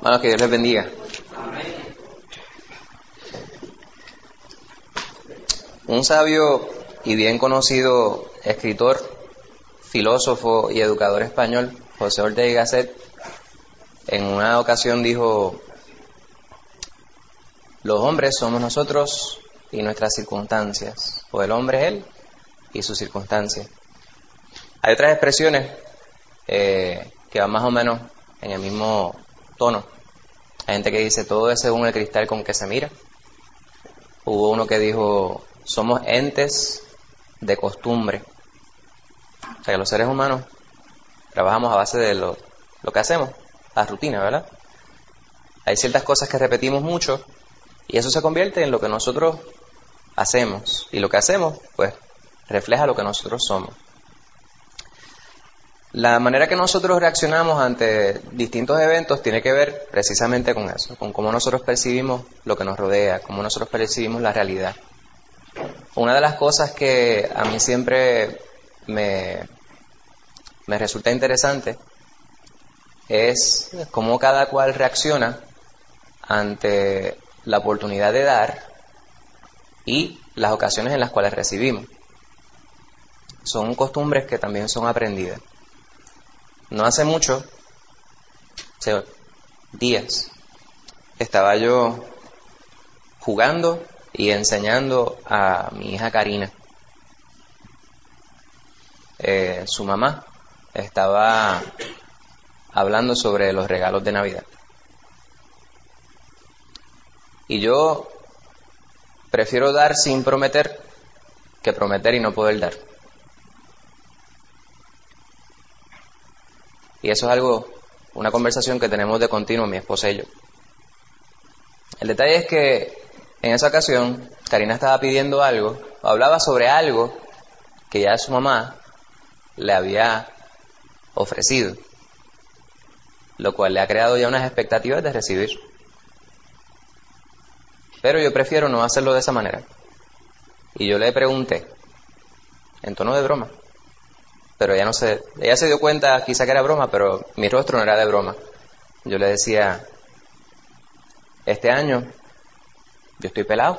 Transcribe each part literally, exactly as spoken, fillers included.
Bueno, que Dios les bendiga. Un sabio y bien conocido escritor, filósofo y educador español, José Ortega y Gasset, en una ocasión dijo: los hombres somos nosotros y nuestras circunstancias, o el hombre es él y sus circunstancias. Hay otras expresiones eh, que van más o menos en el mismo tono. Hay gente que dice: todo es según el cristal con que se mira. Hubo uno que dijo: somos entes de costumbre. O sea que los seres humanos trabajamos a base de lo, lo que hacemos, la rutina, ¿verdad? Hay ciertas cosas que repetimos mucho y eso se convierte en lo que nosotros hacemos. Y lo que hacemos, pues, refleja lo que nosotros somos. La manera que nosotros reaccionamos ante distintos eventos tiene que ver precisamente con eso, con cómo nosotros percibimos lo que nos rodea, cómo nosotros percibimos la realidad. Una de las cosas que a mí siempre me, me resulta interesante es cómo cada cual reacciona ante la oportunidad de dar y las ocasiones en las cuales recibimos. Son costumbres que también son aprendidas. No hace mucho, hace días, estaba yo jugando y enseñando a mi hija Karina. Eh, su mamá estaba hablando sobre los regalos de Navidad. Y yo prefiero dar sin prometer que prometer y no poder dar. Y eso es algo, una conversación que tenemos de continuo mi esposa y yo. El detalle es que en esa ocasión Karina estaba pidiendo algo, o hablaba sobre algo que ya su mamá le había ofrecido, lo cual le ha creado ya unas expectativas de recibir. Pero yo prefiero no hacerlo de esa manera. Y yo le pregunté, en tono de broma, pero ella no se, ella se dio cuenta quizá que era broma, pero mi rostro no era de broma. Yo le decía: este año yo estoy pelado.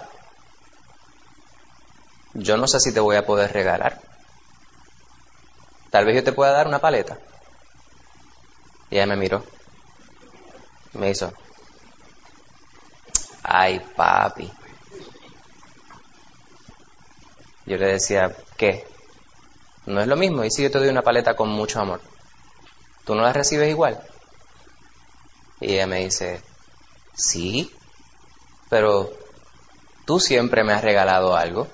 Yo no sé si te voy a poder regalar. Tal vez yo te pueda dar una paleta. Y ella me miró. Me hizo: ay, papi. Yo le decía: ¿qué? No es lo mismo. ¿Y si yo te doy una paleta con mucho amor? ¿Tú no la recibes igual? Y ella me dice: sí, pero tú siempre me has regalado algo.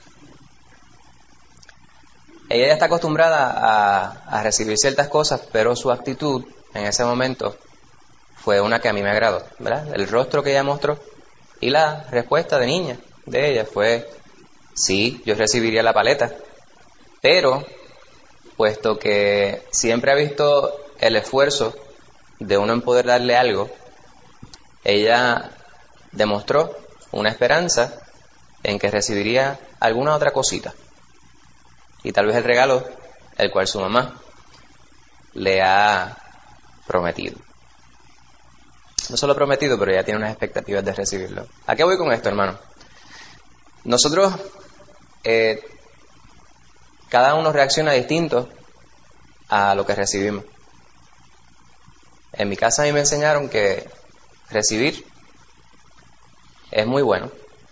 Ella ya está acostumbrada a, a recibir ciertas cosas, pero su actitud en ese momento fue una que a mí me agradó, ¿verdad? El rostro que ella mostró y la respuesta de niña de ella fue: sí, yo recibiría la paleta. Pero, puesto que siempre ha visto el esfuerzo de uno en poder darle algo, ella demostró una esperanza en que recibiría alguna otra cosita. Y tal vez el regalo, el cual su mamá le ha prometido. No solo prometido, pero ya tiene unas expectativas de recibirlo. ¿A qué voy con esto, hermano? Nosotros, eh, cada uno reacciona distinto a lo que recibimos. En mi casa a mí me enseñaron que recibir es muy bueno,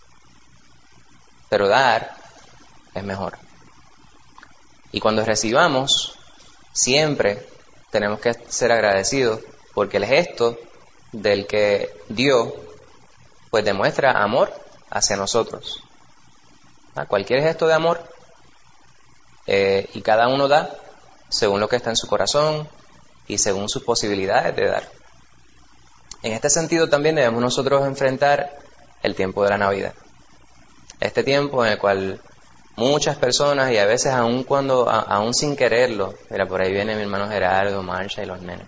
pero dar es mejor. Y cuando recibamos, siempre tenemos que ser agradecidos, porque el gesto del que dio, pues demuestra amor hacia nosotros. ¿Ah? Cualquier gesto de amor, eh, y cada uno da según lo que está en su corazón y según sus posibilidades de dar. En este sentido también debemos nosotros enfrentar el tiempo de la Navidad. Este tiempo en el cual muchas personas, y a veces aún cuando, a, aún sin quererlo, mira, por ahí viene mi hermano Gerardo, Marcha y los nenes.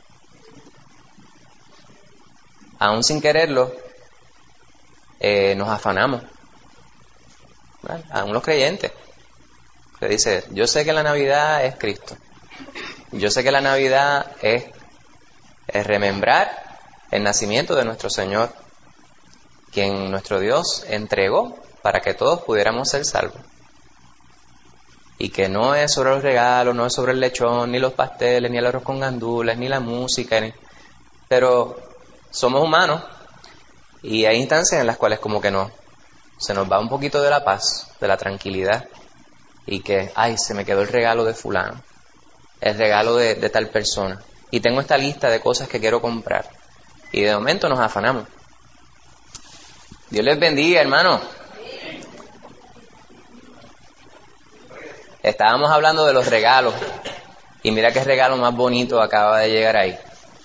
Aún sin quererlo, eh, nos afanamos. ¿Vale? Aún los creyentes. Que dice: yo sé que la Navidad es Cristo. Yo sé que la Navidad es, es remembrar el nacimiento de nuestro Señor, quien nuestro Dios entregó para que todos pudiéramos ser salvos. Y que no es sobre los regalos, no es sobre el lechón, ni los pasteles, ni el arroz con gandules, ni la música, ni... pero somos humanos y hay instancias en las cuales como que no, se nos va un poquito de la paz, de la tranquilidad, y que, ay, se me quedó el regalo de fulano, el regalo de, de tal persona, y tengo esta lista de cosas que quiero comprar, y de momento nos afanamos. Dios les bendiga, hermano. Estábamos hablando de los regalos, y mira qué regalo más bonito acaba de llegar ahí.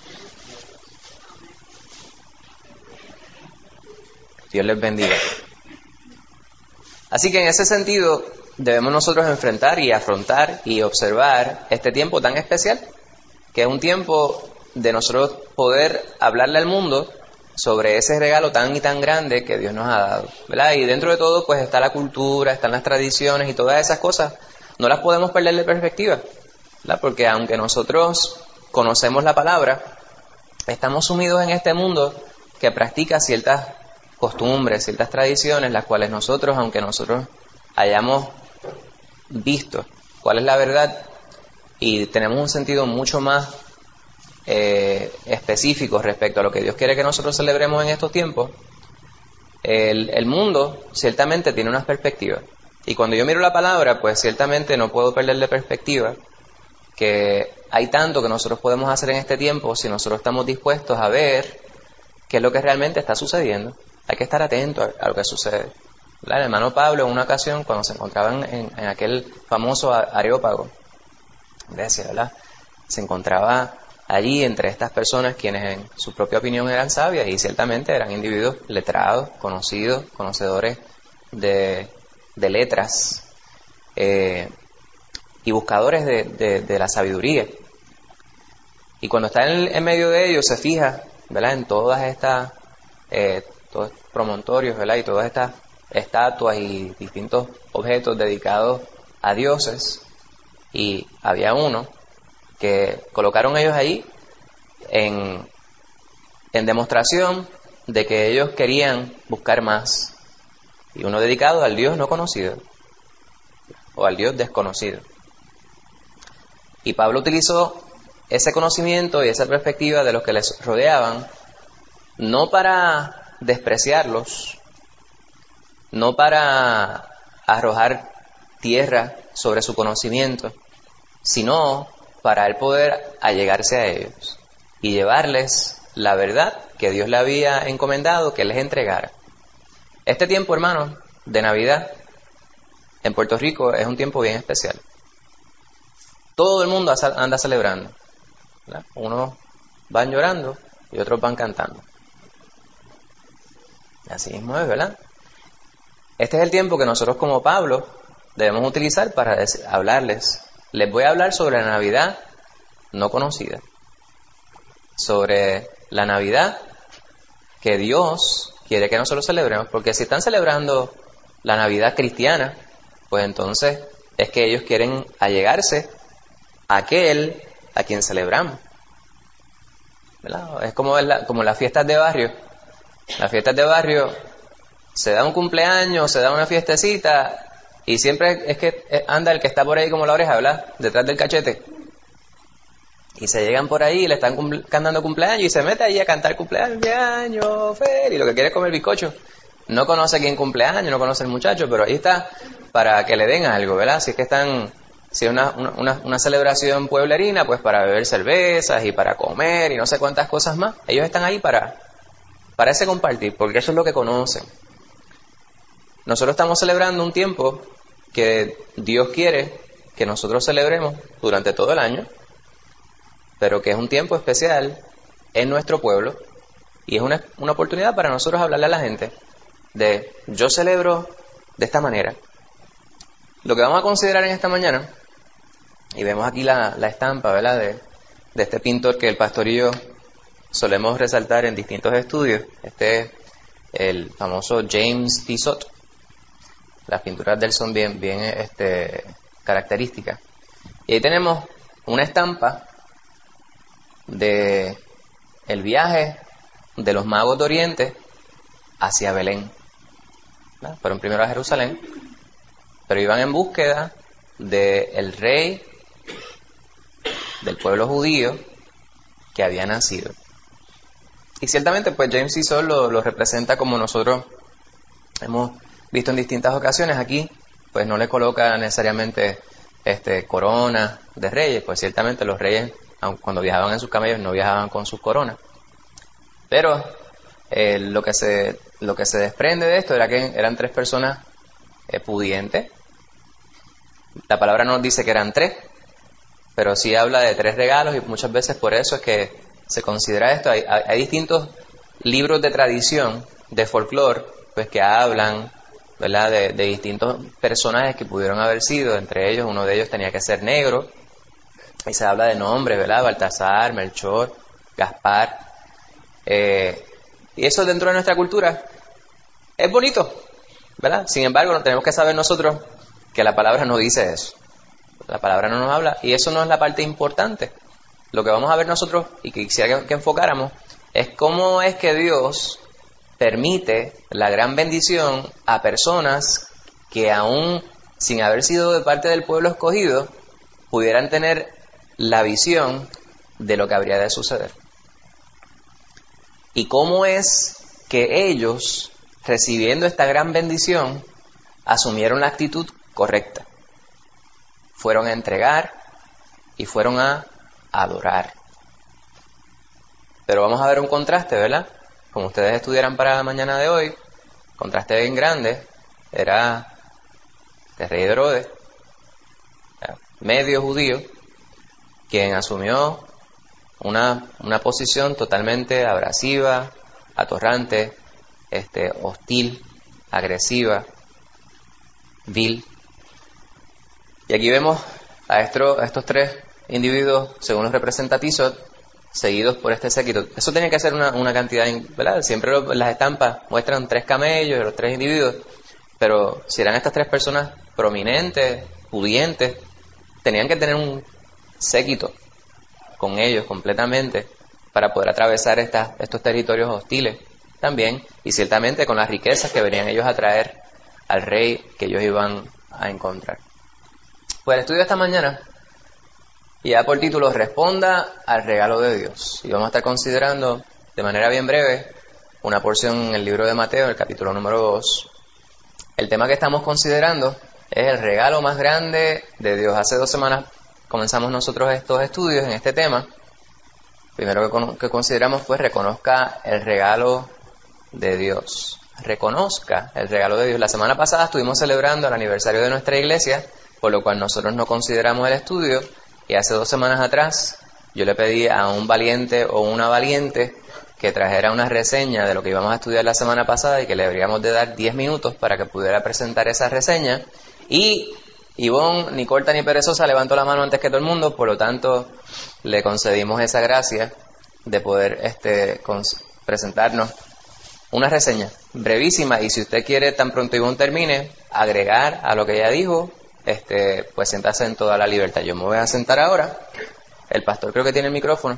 Dios les bendiga. Así que en ese sentido debemos nosotros enfrentar y afrontar y observar este tiempo tan especial, que es un tiempo de nosotros poder hablarle al mundo sobre ese regalo tan y tan grande que Dios nos ha dado, ¿verdad? Y dentro de todo pues está la cultura, están las tradiciones y todas esas cosas, no las podemos perder de perspectiva, ¿verdad? Porque aunque nosotros conocemos la palabra, estamos sumidos en este mundo que practica ciertas costumbres, ciertas tradiciones, las cuales nosotros, aunque nosotros hayamos visto cuál es la verdad y tenemos un sentido mucho más eh, específico respecto a lo que Dios quiere que nosotros celebremos en estos tiempos, el, el mundo ciertamente tiene unas perspectivas. Y cuando yo miro la palabra, pues ciertamente no puedo perder de perspectiva que hay tanto que nosotros podemos hacer en este tiempo si nosotros estamos dispuestos a ver qué es lo que realmente está sucediendo. Hay que estar atento a, a lo que sucede. ¿Verdad? El hermano Pablo, en una ocasión, cuando se encontraban en, en aquel famoso Areópago, Grecia, ¿verdad? Se encontraba allí entre estas personas quienes en su propia opinión eran sabias y ciertamente eran individuos letrados, conocidos, conocedores de, de letras eh, y buscadores de, de, de la sabiduría. Y cuando está en, en medio de ellos se fija, ¿verdad? En todas estas eh, todos estos promontorios, ¿verdad? Y todas estas estatuas y distintos objetos dedicados a dioses, y había uno que colocaron ellos ahí en, en demostración de que ellos querían buscar más, y uno dedicado al Dios no conocido o al Dios desconocido. Y Pablo utilizó ese conocimiento y esa perspectiva de los que les rodeaban no para despreciarlos, no para arrojar tierra sobre su conocimiento, sino para él poder allegarse a ellos y llevarles la verdad que Dios le había encomendado que les entregara. Este tiempo, hermanos, de Navidad en Puerto Rico es un tiempo bien especial. Todo el mundo anda celebrando, ¿verdad? Unos van llorando y otros van cantando. Así mismo es, ¿verdad? Este es el tiempo que nosotros como Pablo debemos utilizar para hablarles. Les voy a hablar sobre la Navidad no conocida, sobre la Navidad que Dios quiere que nosotros celebremos, porque si están celebrando la Navidad cristiana, pues entonces es que ellos quieren allegarse a aquel a quien celebramos, ¿verdad? Es como, la, como las fiestas de barrio. Las fiestas de barrio, se da un cumpleaños, se da una fiestecita, y siempre es que anda el que está por ahí como la oreja, ¿verdad? Detrás del cachete. Y se llegan por ahí y le están cumple- cantando cumpleaños y se mete ahí a cantar cumpleaños, feliz, y lo que quiere es comer bizcocho. No conoce quién cumpleaños, no conoce el muchacho, pero ahí está para que le den algo, ¿verdad? Si es que están, si es una, una, una celebración pueblerina, pues para beber cervezas y para comer y no sé cuántas cosas más. Ellos están ahí para, para ese compartir, porque eso es lo que conocen. Nosotros estamos celebrando un tiempo que Dios quiere que nosotros celebremos durante todo el año, pero que es un tiempo especial en nuestro pueblo y es una, una oportunidad para nosotros hablarle a la gente de yo celebro de esta manera. Lo que vamos a considerar en esta mañana, y vemos aquí la, la estampa, ¿verdad? De, de este pintor que el pastor y yo solemos resaltar en distintos estudios. Este es el famoso James Tissot. Las pinturas de él son bien, bien este, características. Y ahí tenemos una estampa de el viaje de los magos de Oriente hacia Belén. ¿verdad? Fueron primero a Jerusalén, pero iban en búsqueda del rey del pueblo judío que había nacido. Y ciertamente, pues James C. Soule lo, lo representa como nosotros hemos visto en distintas ocasiones. Aquí, pues no le coloca necesariamente este corona de reyes, pues ciertamente los reyes, aun cuando viajaban en sus camellos, no viajaban con sus coronas. Pero eh, lo que se lo que se desprende de esto era que eran tres personas eh, pudientes. La palabra no nos dice que eran tres, pero sí habla de tres regalos, y muchas veces por eso es que se considera esto. Hay, hay, hay distintos libros de tradición, de folclore, pues que hablan, ¿verdad?, de, de distintos personajes que pudieron haber sido. Entre ellos, uno de ellos tenía que ser negro, y se habla de nombres, ¿verdad? Baltasar, Melchor, Gaspar. Eh, y eso dentro de nuestra cultura es bonito, ¿verdad? Sin embargo, tenemos que saber nosotros que la palabra no dice eso. La palabra no nos habla, y eso no es la parte importante. Lo que vamos a ver nosotros, y que quisiera que, que enfocáramos, es cómo es que Dios permite la gran bendición a personas que aún sin haber sido de parte del pueblo escogido, pudieran tener la visión de lo que habría de suceder. Y cómo es que ellos, recibiendo esta gran bendición, asumieron la actitud correcta. Fueron a entregar y fueron a adorar. Pero vamos a ver un contraste, ¿verdad? Como ustedes estudiaran para la mañana de hoy, contraste bien grande, era el rey Herodes, medio judío, quien asumió una, una posición totalmente abrasiva, atorrante, este, hostil, agresiva, vil. Y aquí vemos a, esto, a estos tres individuos, según los representa Tissot, seguidos por este séquito. Eso tiene que ser una, una cantidad, ¿verdad? Siempre lo, las estampas muestran tres camellos y los tres individuos, pero si eran estas tres personas prominentes, pudientes, tenían que tener un séquito con ellos completamente para poder atravesar estas, estos territorios hostiles también, y ciertamente con las riquezas que venían ellos a traer al rey que ellos iban a encontrar. Pues el estudio de esta mañana, y ya por título, responda al regalo de Dios. Y vamos a estar considerando de manera bien breve una porción en el libro de Mateo, el capítulo número dos. El tema que estamos considerando es el regalo más grande de Dios. Hace dos semanas comenzamos nosotros estos estudios en este tema. Primero que, que consideramos fue reconozca el regalo de Dios. Reconozca el regalo de Dios. La semana pasada estuvimos celebrando el aniversario de nuestra iglesia, por lo cual nosotros no consideramos el estudio. Y hace dos semanas atrás yo le pedí a un valiente o una valiente que trajera una reseña de lo que íbamos a estudiar la semana pasada, y que le habríamos de dar diez minutos para que pudiera presentar esa reseña. Y Ivonne, ni corta ni perezosa, levantó la mano antes que todo el mundo, por lo tanto le concedimos esa gracia de poder este presentarnos una reseña brevísima. Y si usted quiere, tan pronto Ivonne termine, agregar a lo que ella dijo, este pues sentarse en toda la libertad. Yo me voy a sentar ahora. El pastor creo que tiene el micrófono.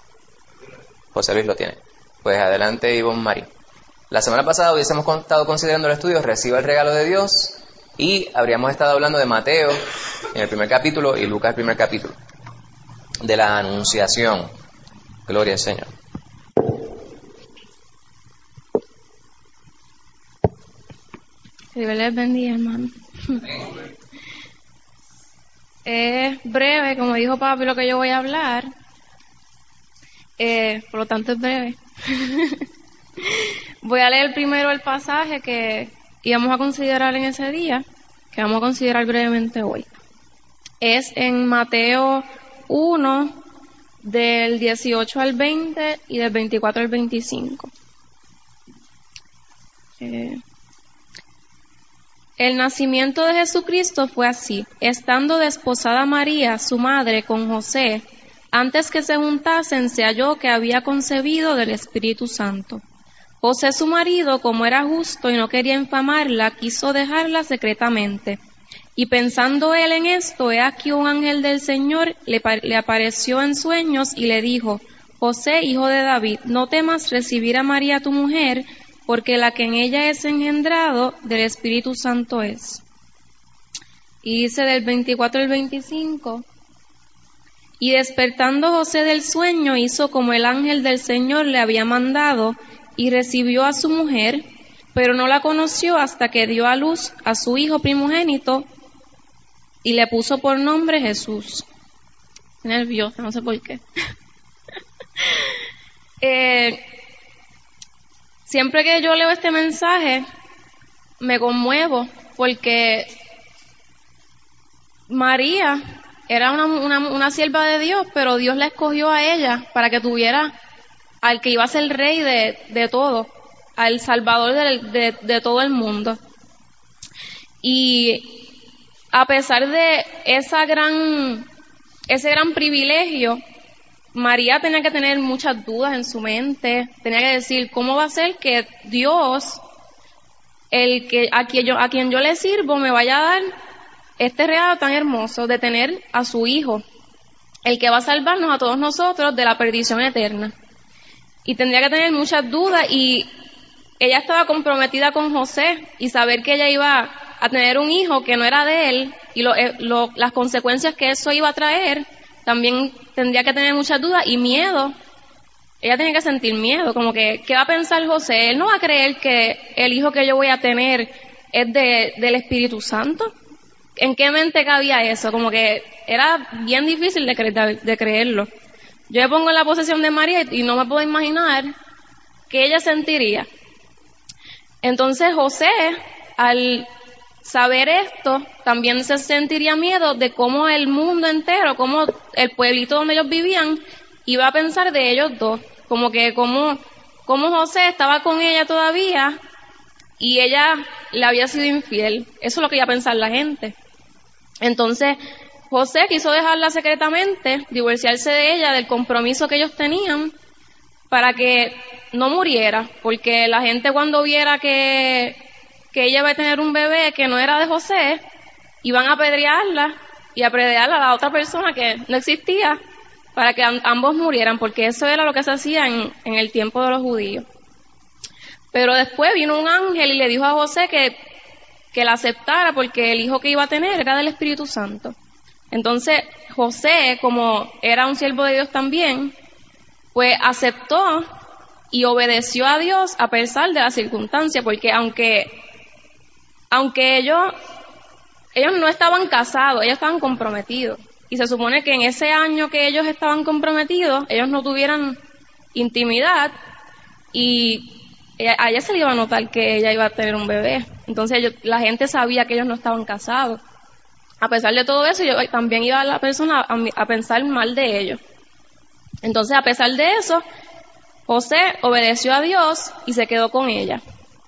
José Luis lo tiene. Pues adelante, Ivonne Marín. La semana pasada hubiésemos estado considerando el estudio Reciba el regalo de Dios, y habríamos estado hablando de Mateo en el primer capítulo y Lucas el primer capítulo, de la Anunciación. Gloria al Señor. Que Dios les bendiga, hermano. Es breve, como dijo papi, lo que yo voy a hablar. Eh, por lo tanto es breve. Voy a leer primero el pasaje que íbamos a considerar en ese día, que vamos a considerar brevemente hoy. Es en Mateo uno, del dieciocho al veinte y del veinticuatro al veinticinco. Eh, El nacimiento de Jesucristo fue así. Estando desposada María, su madre, con José, antes que se juntasen, se halló que había concebido del Espíritu Santo. José, su marido, como era justo y no quería infamarla, quiso dejarla secretamente. Y pensando él en esto, he aquí un ángel del Señor le, le apareció en sueños y le dijo: José, hijo de David, no temas recibir a María tu mujer, porque la que en ella es engendrado del Espíritu Santo es. Y dice del veinticuatro al veinticinco, y despertando José del sueño, hizo como el ángel del Señor le había mandado, y recibió a su mujer, pero no la conoció hasta que dio a luz a su hijo primogénito, y le puso por nombre Jesús. Nerviosa, no sé por qué. eh, siempre que yo leo este mensaje, me conmuevo, porque María era una, una, una sierva de Dios, pero Dios la escogió a ella para que tuviera al que iba a ser el rey de, de todo, al Salvador de, de, de todo el mundo. Y a pesar de esa gran, ese gran privilegio, María tenía que tener muchas dudas en su mente, tenía que decir, ¿cómo va a ser que Dios, el que a quien yo, a quien yo le sirvo, me vaya a dar este regalo tan hermoso de tener a su hijo, el que va a salvarnos a todos nosotros de la perdición eterna? Y tendría que tener muchas dudas, y ella estaba comprometida con José, y saber que ella iba a tener un hijo que no era de él, y lo, lo, las consecuencias que eso iba a traer, también tendría que tener muchas dudas y miedo. Ella tenía que sentir miedo, como que, ¿qué va a pensar José? Él no va a creer que el hijo que yo voy a tener es de, del Espíritu Santo. ¿En qué mente cabía eso? Como que era bien difícil de, cre- de creerlo. Yo me pongo en la posición de María y no me puedo imaginar qué ella sentiría. Entonces José, al saber esto, también se sentiría miedo de cómo el mundo entero, cómo el pueblito donde ellos vivían, iba a pensar de ellos dos. Como que cómo, cómo José estaba con ella todavía y ella le había sido infiel. Eso es lo que iba a pensar la gente. Entonces José quiso dejarla secretamente, divorciarse de ella, del compromiso que ellos tenían, para que no muriera, porque la gente cuando viera que, que ella iba a tener un bebé que no era de José, iban a apedrearla y apedrear a la otra persona que no existía, para que am- ambos murieran, porque eso era lo que se hacía en, en el tiempo de los judíos. Pero después vino un ángel y le dijo a José que, que la aceptara, porque el hijo que iba a tener era del Espíritu Santo. Entonces José, como era un siervo de Dios también, pues aceptó y obedeció a Dios a pesar de las circunstancias, porque aunque aunque ellos ellos no estaban casados, ellos estaban comprometidos, y se supone que en ese año que ellos estaban comprometidos, ellos no tuvieran intimidad, y a ella se le iba a notar que ella iba a tener un bebé. Entonces ellos, la gente sabía que ellos no estaban casados. A pesar de todo eso, yo también iba a la persona a, a pensar mal de ellos. Entonces, a pesar de eso, José obedeció a Dios y se quedó con ella.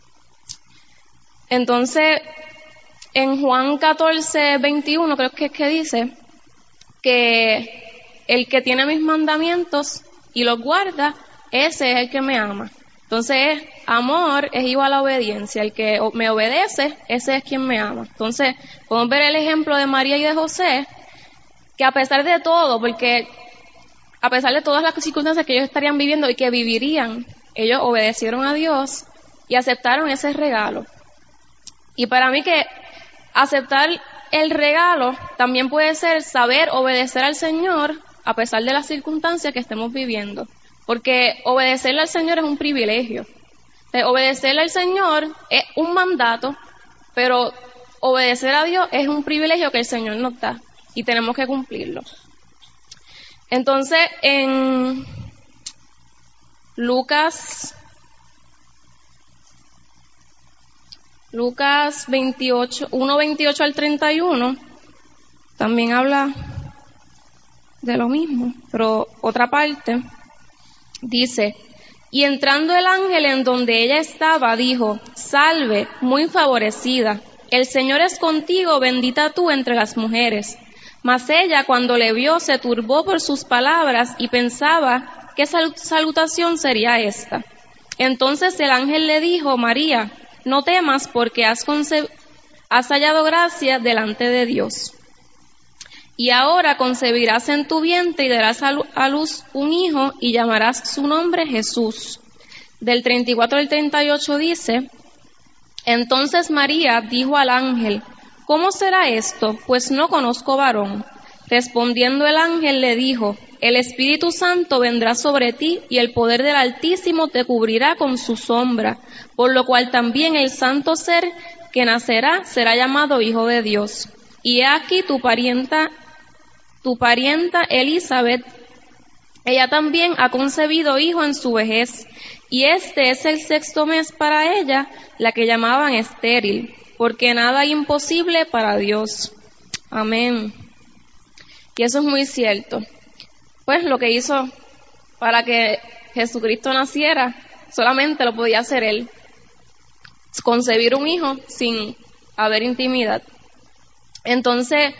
Entonces, en Juan catorce, veintiuno, creo que es que dice que el que tiene mis mandamientos y los guarda, ese es el que me ama. Entonces, amor es igual a obediencia. El que me obedece, ese es quien me ama. Entonces, podemos ver el ejemplo de María y de José, que a pesar de todo, porque a pesar de todas las circunstancias que ellos estarían viviendo y que vivirían, ellos obedecieron a Dios y aceptaron ese regalo. Y para mí que aceptar el regalo también puede ser saber obedecer al Señor a pesar de las circunstancias que estemos viviendo. Porque obedecerle al Señor es un privilegio. O sea, obedecerle al Señor es un mandato, pero obedecer a Dios es un privilegio que el Señor nos da y tenemos que cumplirlo. Entonces, en Lucas, Lucas veintiocho, uno veintiocho al treinta y uno, también habla de lo mismo, pero otra parte. Dice, y entrando el ángel en donde ella estaba, dijo, salve, muy favorecida, el Señor es contigo, bendita tú entre las mujeres. Mas ella, cuando le vio, se turbó por sus palabras y pensaba qué sal- salutación sería esta. Entonces el ángel le dijo, María, no temas porque has, conce- has hallado gracia delante de Dios. Y ahora concebirás en tu vientre y darás a luz un hijo y llamarás su nombre Jesús. Del treinta y cuatro al treinta y ocho dice: Entonces María dijo al ángel: ¿Cómo será esto? Pues no conozco varón. Respondiendo el ángel le dijo: El Espíritu Santo vendrá sobre ti y el poder del Altísimo te cubrirá con su sombra, por lo cual también el santo ser que nacerá será llamado Hijo de Dios. Y he aquí tu parienta, tu parienta Elizabeth, ella también ha concebido hijo en su vejez, y este es el sexto mes para ella, la que llamaban estéril, porque nada hay imposible para Dios. Amén. Y eso es muy cierto. Pues lo que hizo para que Jesucristo naciera, solamente lo podía hacer Él. Concebir un hijo sin haber intimidad. Entonces,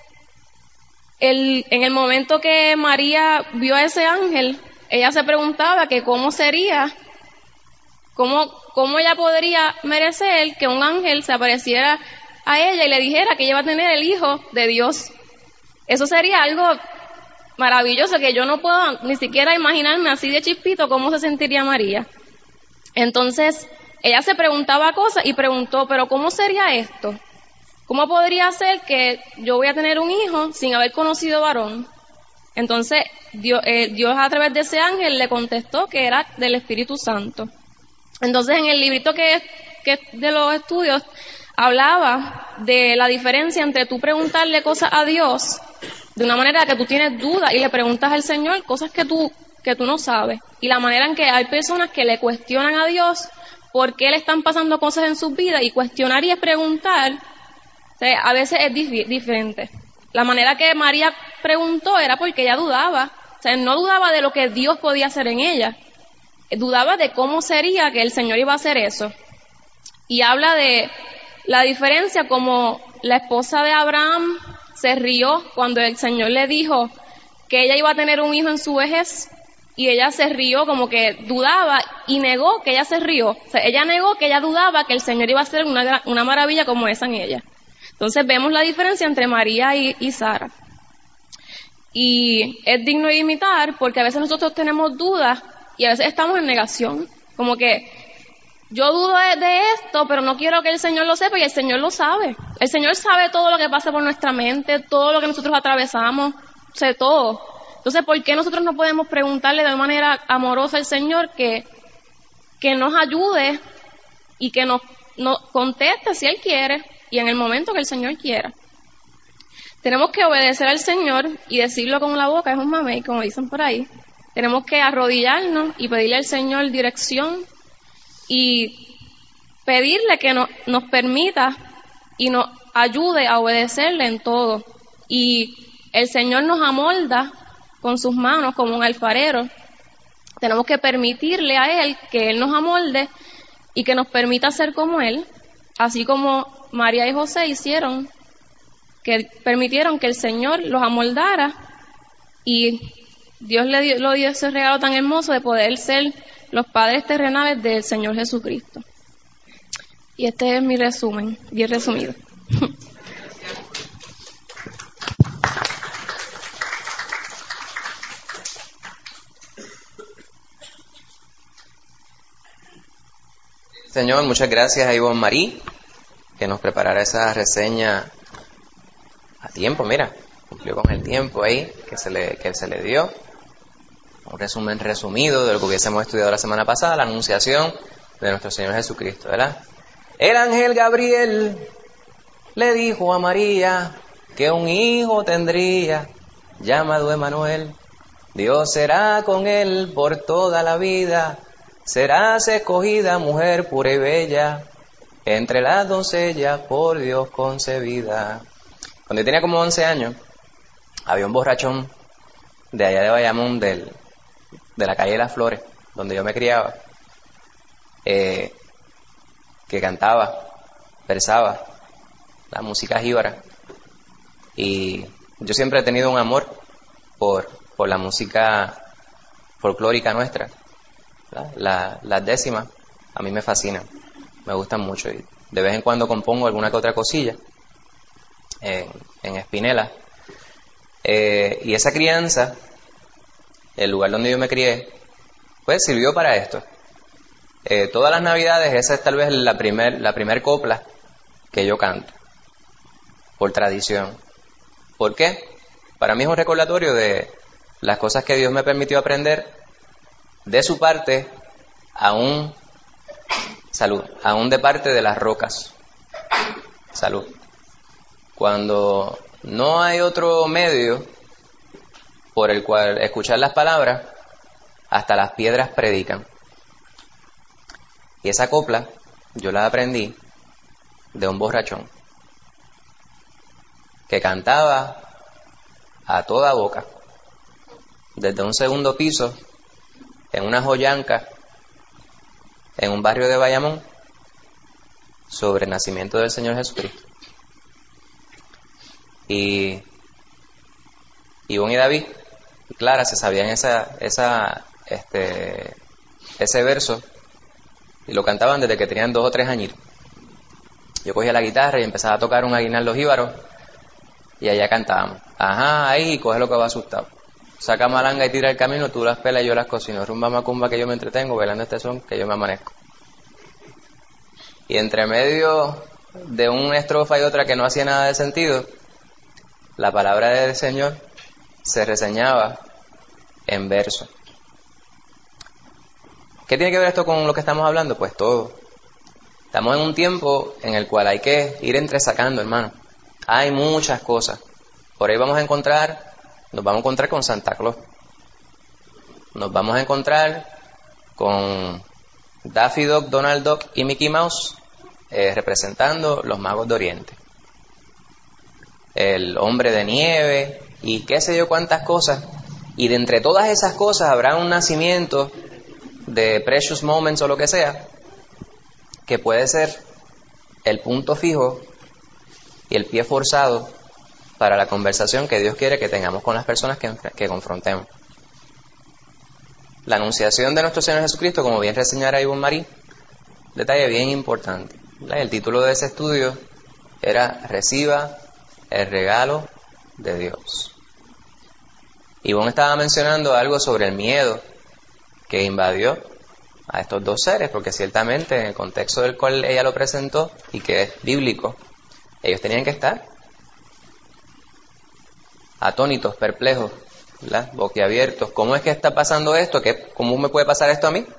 el, en el momento que María vio a ese ángel, ella se preguntaba que cómo sería, cómo, cómo ella podría merecer que un ángel se apareciera a ella y le dijera que ella iba a tener el Hijo de Dios. Eso sería algo maravilloso que yo no puedo ni siquiera imaginarme así de chispito cómo se sentiría María. Entonces, ella se preguntaba cosas y preguntó, pero ¿cómo sería esto? ¿Cómo podría ser que yo voy a tener un hijo sin haber conocido varón? Entonces, Dios, eh, Dios a través de ese ángel le contestó que era del Espíritu Santo. Entonces, en el librito que, que de los estudios, hablaba de la diferencia entre tú preguntarle cosas a Dios de una manera que tú tienes dudas y le preguntas al Señor cosas que tú, que tú no sabes, y la manera en que hay personas que le cuestionan a Dios por qué le están pasando cosas en sus vidas, y cuestionar y preguntar, o sea, a veces es dif- diferente. La manera que María preguntó era porque ella dudaba, o sea, no dudaba de lo que Dios podía hacer en ella, dudaba de cómo sería que el Señor iba a hacer eso. Y habla de la diferencia como la esposa de Abraham se rió cuando el Señor le dijo que ella iba a tener un hijo en su vejez, y ella se rió, como que dudaba y negó que ella se rió. O sea, ella negó que ella dudaba que el Señor iba a hacer una, una maravilla como esa en ella. Entonces vemos la diferencia entre María y, y Sara. Y es digno de imitar porque a veces nosotros tenemos dudas y a veces estamos en negación. Como que yo dudo de, de esto, pero no quiero que el Señor lo sepa, y el Señor lo sabe. El Señor sabe todo lo que pasa por nuestra mente, todo lo que nosotros atravesamos, o sea, todo. Entonces, ¿por qué nosotros no podemos preguntarle de manera amorosa al Señor que, que nos ayude y que nos, nos conteste si Él quiere y en el momento que el Señor quiera? Tenemos que obedecer al Señor y decirlo con la boca, es un mamey, como dicen por ahí. Tenemos que arrodillarnos y pedirle al Señor dirección y pedirle que no, nos permita y nos ayude a obedecerle en todo. Y el Señor nos amolda con sus manos como un alfarero. Tenemos que permitirle a Él que Él nos amolde y que nos permita ser como Él, así como María y José hicieron, que permitieron que el Señor los amoldara, y Dios le dio, lo dio ese regalo tan hermoso de poder ser los padres terrenales del Señor Jesucristo. Y este es mi resumen, bien resumido. Señor, muchas gracias a Ivonne Marie, que nos preparara esa reseña a tiempo. Mira, cumplió con el tiempo ahí que se le, que se le dio. Un resumen resumido de lo que hubiésemos estudiado la semana pasada, la anunciación de nuestro Señor Jesucristo, ¿verdad? El ángel Gabriel le dijo a María que un hijo tendría, llamado Emmanuel. Dios será con él por toda la vida. Serás escogida mujer pura y bella, entre las doncellas por Dios concebida. Cuando yo tenía como once años, había un borrachón de allá de Bayamón, del, de la calle de las Flores, donde yo me criaba, eh, que cantaba, versaba la música jíbara. Y yo siempre he tenido un amor por, por la música folclórica nuestra. La, las décimas a mí me fascinan, me gustan mucho, y de vez en cuando compongo alguna que otra cosilla en, en Espinela, Eh, y esa crianza, el lugar donde yo me crié, pues sirvió para esto. Eh, todas las navidades, esa es tal vez la primer, la primer copla que yo canto, por tradición. ¿Por qué? Para mí es un recordatorio de las cosas que Dios me permitió aprender de su parte, aún, salud, aún de parte de las rocas. Salud. Cuando no hay otro medio por el cual escuchar las palabras, hasta las piedras predican. Y esa copla yo la aprendí de un borrachón que cantaba a toda boca desde un segundo piso en una joyanca en un barrio de Bayamón sobre el nacimiento del Señor Jesucristo. Y Ivonne y David y Clara se sabían esa, esa, este, ese verso y lo cantaban desde que tenían dos o tres añitos. Yo cogía la guitarra y empezaba a tocar un aguinaldo jíbaro y allá cantábamos. Ajá, ahí, coge lo que va asustado. Saca malanga y tira el camino, tú las pelas y yo las cocino. Rumba macumba que yo me entretengo, bailando este son que yo me amanezco. Y entre medio de una estrofa y otra que no hacía nada de sentido, la palabra del Señor se reseñaba en verso. ¿Qué tiene que ver esto con lo que estamos hablando? Pues todo. Estamos en un tiempo en el cual hay que ir entresacando, hermano. Hay muchas cosas. Por ahí vamos a encontrar, nos vamos a encontrar con Santa Claus. Nos vamos a encontrar con Daffy Duck, Donald Duck y Mickey Mouse eh, representando los magos de Oriente. El hombre de nieve y qué sé yo cuántas cosas. Y de entre todas esas cosas habrá un nacimiento de Precious Moments o lo que sea, que puede ser el punto fijo y el pie forzado para la conversación que Dios quiere que tengamos con las personas que, que confrontemos. La anunciación de nuestro Señor Jesucristo, como bien reseñara Ivonne Marie, detalle bien importante. El título de ese estudio era Reciba el regalo de Dios. Ivonne estaba mencionando algo sobre el miedo que invadió a estos dos seres, porque ciertamente en el contexto del cual ella lo presentó y que es bíblico, ellos tenían que estar atónitos, perplejos, ¿verdad? Boquiabiertos. ¿Cómo es que está pasando esto? ¿Qué, ¿Cómo me puede pasar esto a mí?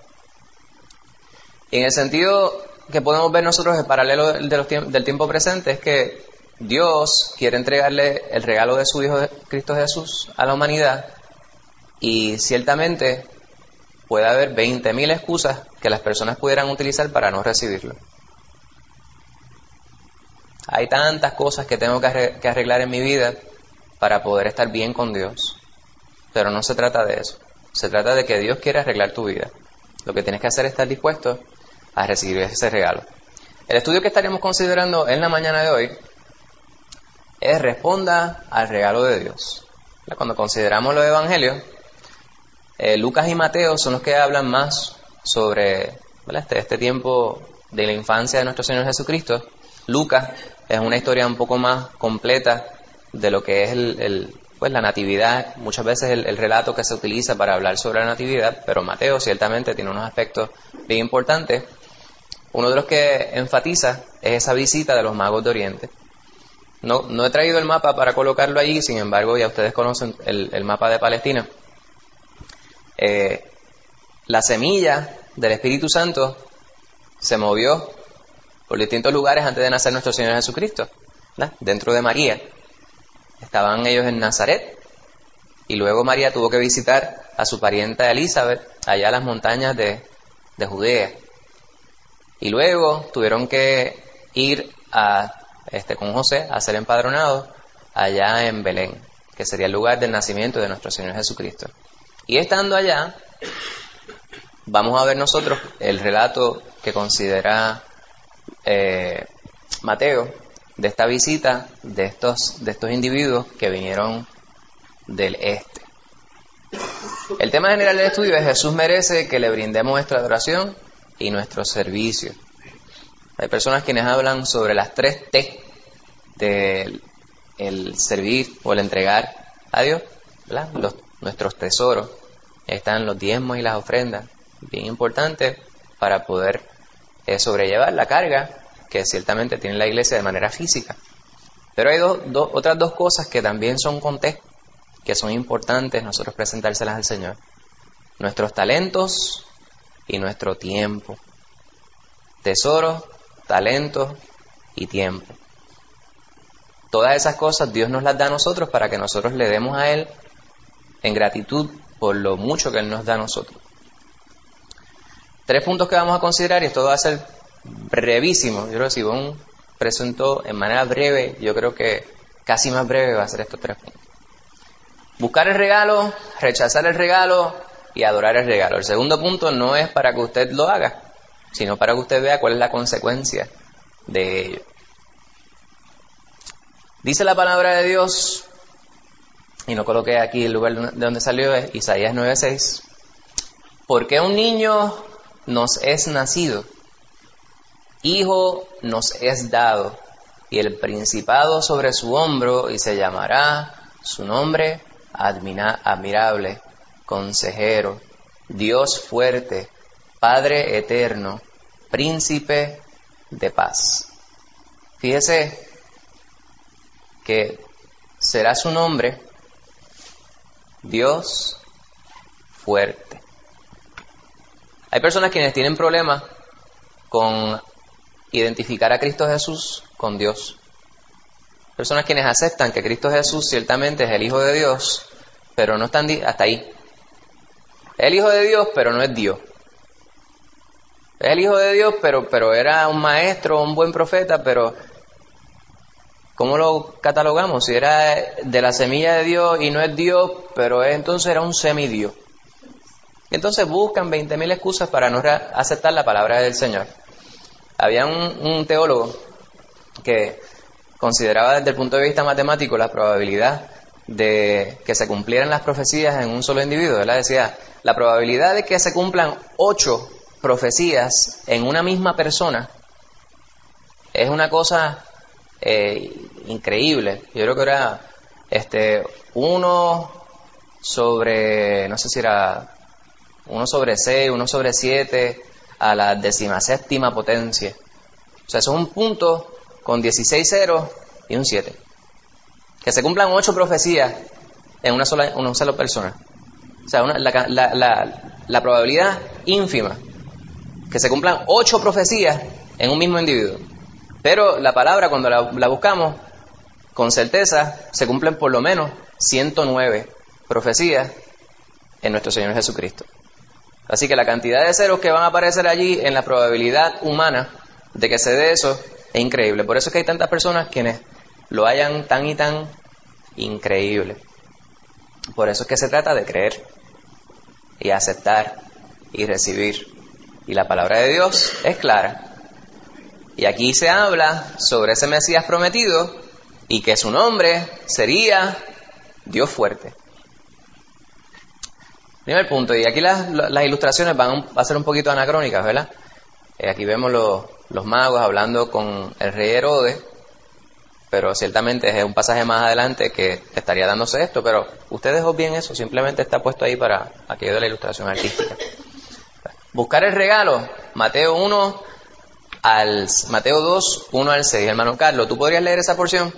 Y en el sentido que podemos ver nosotros el paralelo de los tiemp- del tiempo presente es que Dios quiere entregarle el regalo de su Hijo Cristo Jesús a la humanidad y ciertamente puede haber veinte mil excusas que las personas pudieran utilizar para no recibirlo. Hay tantas cosas que tengo que arreglar en mi vida para poder estar bien con Dios. Pero no se trata de eso. Se trata de que Dios quiere arreglar tu vida. Lo que tienes que hacer es estar dispuesto a recibir ese regalo. El estudio que estaríamos considerando en la mañana de hoy es responda al regalo de Dios. Cuando consideramos los evangelios, eh, Lucas y Mateo son los que hablan más sobre este, este tiempo de la infancia de nuestro Señor Jesucristo. Lucas es una historia un poco más completa de lo que es el, el, pues la natividad, muchas veces el, el relato que se utiliza para hablar sobre la natividad, pero Mateo ciertamente tiene unos aspectos bien importantes. Uno de los que enfatiza es esa visita de los magos de Oriente. No, no he traído el mapa para colocarlo allí, sin embargo ya ustedes conocen el, el mapa de Palestina. Eh, la semilla del Espíritu Santo se movió por distintos lugares antes de nacer nuestro Señor Jesucristo, ¿verdad? Dentro de María. Estaban ellos en Nazaret y luego María tuvo que visitar a su parienta Elizabeth allá en las montañas de, de Judea. Y luego tuvieron que ir a, este, con José a ser empadronados allá en Belén, que sería el lugar del nacimiento de nuestro Señor Jesucristo. Y estando allá, vamos a ver nosotros el relato que considera eh, Mateo de esta visita de estos, de estos individuos que vinieron del este. El tema general del estudio es: Jesús merece que le brindemos nuestra adoración y nuestro servicio. Hay personas quienes hablan sobre las tres T del el servir o el entregar a Dios, ¿verdad? Los, nuestros tesoros. Ahí están los diezmos y las ofrendas, bien importante para poder eh, sobrellevar la carga que ciertamente tiene la iglesia de manera física. Pero hay dos, dos, otras dos cosas que también son contextos, que son importantes nosotros presentárselas al Señor. Nuestros talentos y nuestro tiempo. Tesoros, talentos y tiempo. Todas esas cosas Dios nos las da a nosotros para que nosotros le demos a Él en gratitud por lo mucho que Él nos da a nosotros. Tres puntos que vamos a considerar, y esto va a ser brevísimo. Yo creo que si Ivonne presentó en manera breve, yo creo que casi más breve va a ser estos tres puntos. Buscar el regalo, rechazar el regalo y adorar el regalo. El segundo punto no es para que usted lo haga, sino para que usted vea cuál es la consecuencia de ello. Dice la palabra de Dios, y no coloqué aquí el lugar de donde salió, es Isaías nueve seis. Porque un niño nos es nacido, hijo nos es dado, y el principado sobre su hombro, y se llamará su nombre admira- admirable, consejero, Dios fuerte, Padre eterno, príncipe de paz. Fíjese que será su nombre Dios fuerte. Hay personas quienes tienen problemas con identificar a Cristo Jesús con Dios. Personas quienes aceptan que Cristo Jesús ciertamente es el Hijo de Dios, pero no están di- hasta ahí. Es el Hijo de Dios, pero no es Dios. Es el Hijo de Dios, pero, pero era un maestro, un buen profeta, pero ¿cómo lo catalogamos? Si era de la semilla de Dios y no es Dios, pero entonces era un semidios. Entonces buscan veinte mil excusas para no aceptar la palabra del Señor. Había un, un teólogo que consideraba desde el punto de vista matemático la probabilidad de que se cumplieran las profecías en un solo individuo. Él decía, la probabilidad de que se cumplan ocho profecías en una misma persona es una cosa eh, increíble. Yo creo que era este uno sobre, no sé si era uno sobre seis, uno sobre siete a la decimaséptima potencia. O sea, eso es un punto con dieciséis ceros y un siete. Que se cumplan ocho profecías en una sola, una sola persona. O sea, una, la, la, la, la probabilidad ínfima que se cumplan ocho profecías en un mismo individuo. Pero la palabra, cuando la, la buscamos, con certeza se cumplen por lo menos ciento nueve profecías en nuestro Señor Jesucristo. Así que la cantidad de ceros que van a aparecer allí en la probabilidad humana de que se dé eso es increíble. Por eso es que hay tantas personas quienes lo hallan tan y tan increíble. Por eso es que se trata de creer y aceptar y recibir. Y la palabra de Dios es clara. Y aquí se habla sobre ese Mesías prometido y que su nombre sería Dios fuerte. Primer punto, y aquí las, las ilustraciones van a ser un poquito anacrónicas, ¿verdad? Eh, aquí vemos los, los magos hablando con el rey Herodes, pero ciertamente es un pasaje más adelante que estaría dándose esto, pero ustedes obvien eso, simplemente está puesto ahí para aquello de la ilustración artística. Buscar el regalo, Mateo uno al Mateo dos, uno al seis. Hermano Carlos, ¿tú podrías leer esa porción?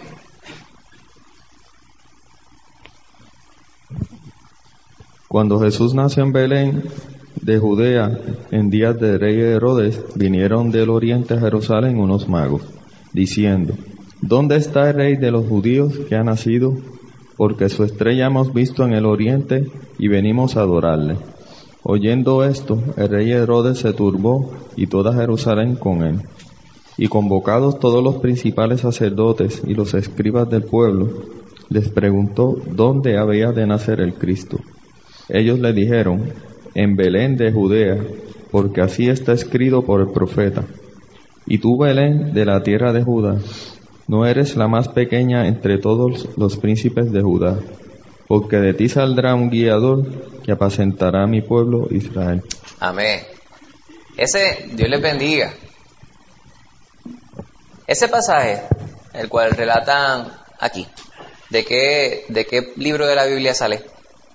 Cuando Jesús nació en Belén de Judea, en días del rey Herodes, vinieron del oriente a Jerusalén unos magos, diciendo: ¿Dónde está el rey de los judíos que ha nacido? Porque su estrella hemos visto en el oriente y venimos a adorarle. Oyendo esto, el rey Herodes se turbó y toda Jerusalén con él. Y convocados todos los principales sacerdotes y los escribas del pueblo, les preguntó dónde había de nacer el Cristo. Ellos le dijeron: en Belén de Judea, porque así está escrito por el profeta. Y tú, Belén, de la tierra de Judá, no eres la más pequeña entre todos los príncipes de Judá, porque de ti saldrá un guiador que apacentará a mi pueblo Israel. Amén. Ese, Dios les bendiga. Ese pasaje, el cual relatan aquí, ¿De qué, de qué libro de la Biblia sale?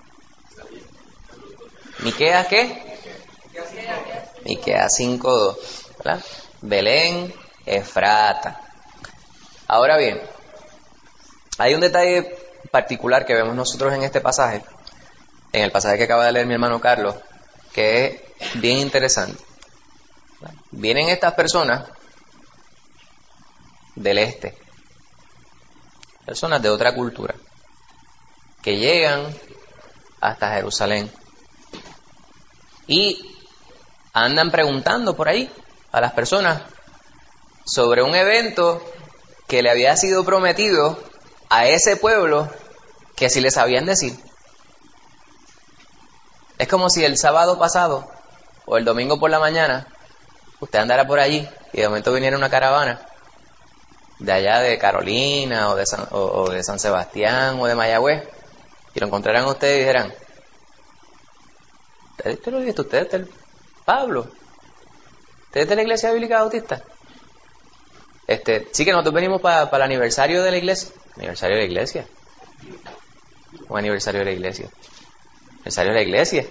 ¿Miqueas qué? Miqueas cinco dos, ¿verdad? Belén, Efrata. Ahora bien, hay un detalle particular que vemos nosotros en este pasaje, en el pasaje que acaba de leer mi hermano Carlos, que es bien interesante. Vienen estas personas del este, personas de otra cultura, que llegan hasta Jerusalén y andan preguntando por ahí a las personas sobre un evento que le había sido prometido a ese pueblo que si le sabían decir. Es como si el sábado pasado o el domingo por la mañana usted andara por allí y de momento viniera una caravana de allá de Carolina o de San, o, o de San Sebastián o de Mayagüez y lo encontraran a usted y dijeran: ¿Usted, usted lo ha visto? ¿Usted es el Pablo? ¿Usted es de la Iglesia Bíblica Bautista? Este, sí, que nosotros venimos para pa el aniversario de la iglesia. ¿Aniversario de la iglesia? ¿Un aniversario de la iglesia? ¿Aniversario de la iglesia?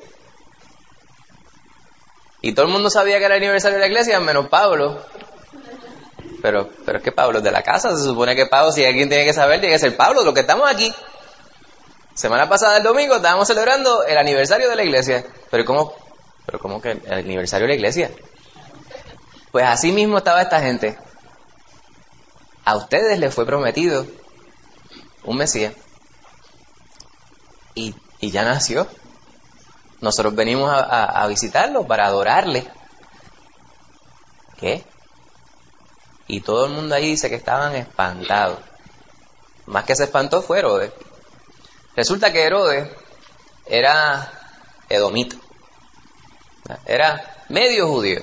Y todo el mundo sabía que era el aniversario de la iglesia, menos Pablo. Pero, pero es que Pablo es de la casa. Se supone que Pablo, si alguien tiene que saber, tiene que ser Pablo. Lo que estamos aquí. Semana pasada, el domingo, estábamos celebrando el aniversario de la iglesia. Pero ¿cómo? Pero ¿cómo que el aniversario de la iglesia? Pues así mismo estaba esta gente. A ustedes les fue prometido un Mesías. Y, y ya nació. Nosotros venimos a, a, a visitarlo para adorarle. ¿Qué? Y todo el mundo ahí dice que estaban espantados. Más que se espantó fue Herodes. Resulta que Herodes era edomita. Era medio judío.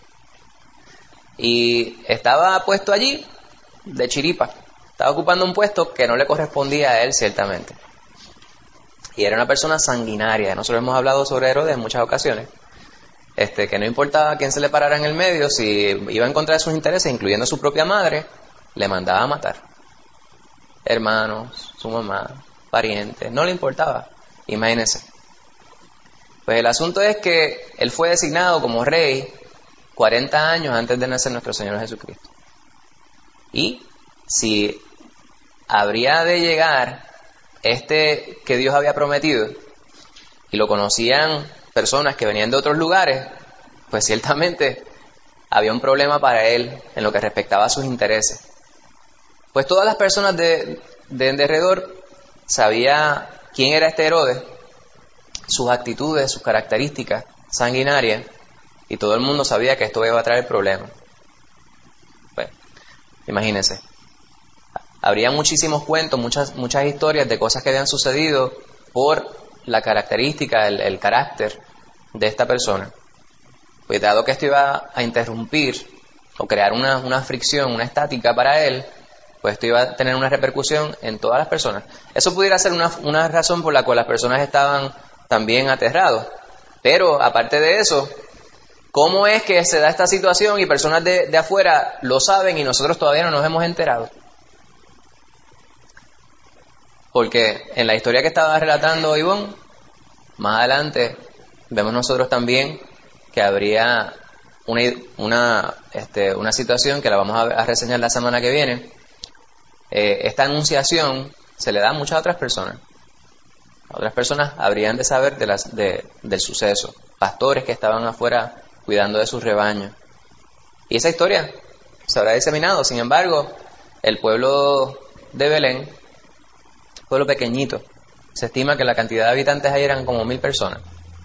Y estaba puesto allí de chiripa. Estaba ocupando un puesto que no le correspondía a él ciertamente. Y era una persona sanguinaria. Nosotros hemos hablado sobre Herodes en muchas ocasiones. Este, que no importaba quién se le parara en el medio, si iba en contra de sus intereses, incluyendo a su propia madre, le mandaba a matar. Hermanos, su mamá, parientes, no le importaba. Imagínense. Pues el asunto es que él fue designado como rey cuarenta años antes de nacer nuestro Señor Jesucristo. Y si habría de llegar este que Dios había prometido, y lo conocían personas que venían de otros lugares, pues ciertamente había un problema para él en lo que respectaba a sus intereses. Pues todas las personas de, de en derredor sabían quién era este Herodes, sus actitudes, sus características sanguinarias, y todo el mundo sabía que esto iba a traer problemas. Pues, imagínense. Habría muchísimos cuentos, muchas, muchas historias de cosas que habían sucedido por la característica, el, el carácter de esta persona. Pues dado que esto iba a interrumpir o crear una, una fricción, una estática para él, pues esto iba a tener una repercusión en todas las personas. Eso pudiera ser una, una razón por la cual las personas estaban también aterrados. Pero aparte de eso, ¿cómo es que se da esta situación y personas de, de afuera lo saben y nosotros todavía no nos hemos enterado? Porque en la historia que estaba relatando Ivonne, más adelante vemos nosotros también que habría una, una, este, una situación que la vamos a, a reseñar la semana que viene. Eh, esta anunciación se le da a muchas otras personas. Otras personas habrían de saber de las, de, del suceso. Pastores que estaban afuera cuidando de sus rebaños. Y esa historia se habrá diseminado. Sin embargo, el pueblo de Belén, pueblo pequeñito, se estima que la cantidad de habitantes ahí eran como mil personas.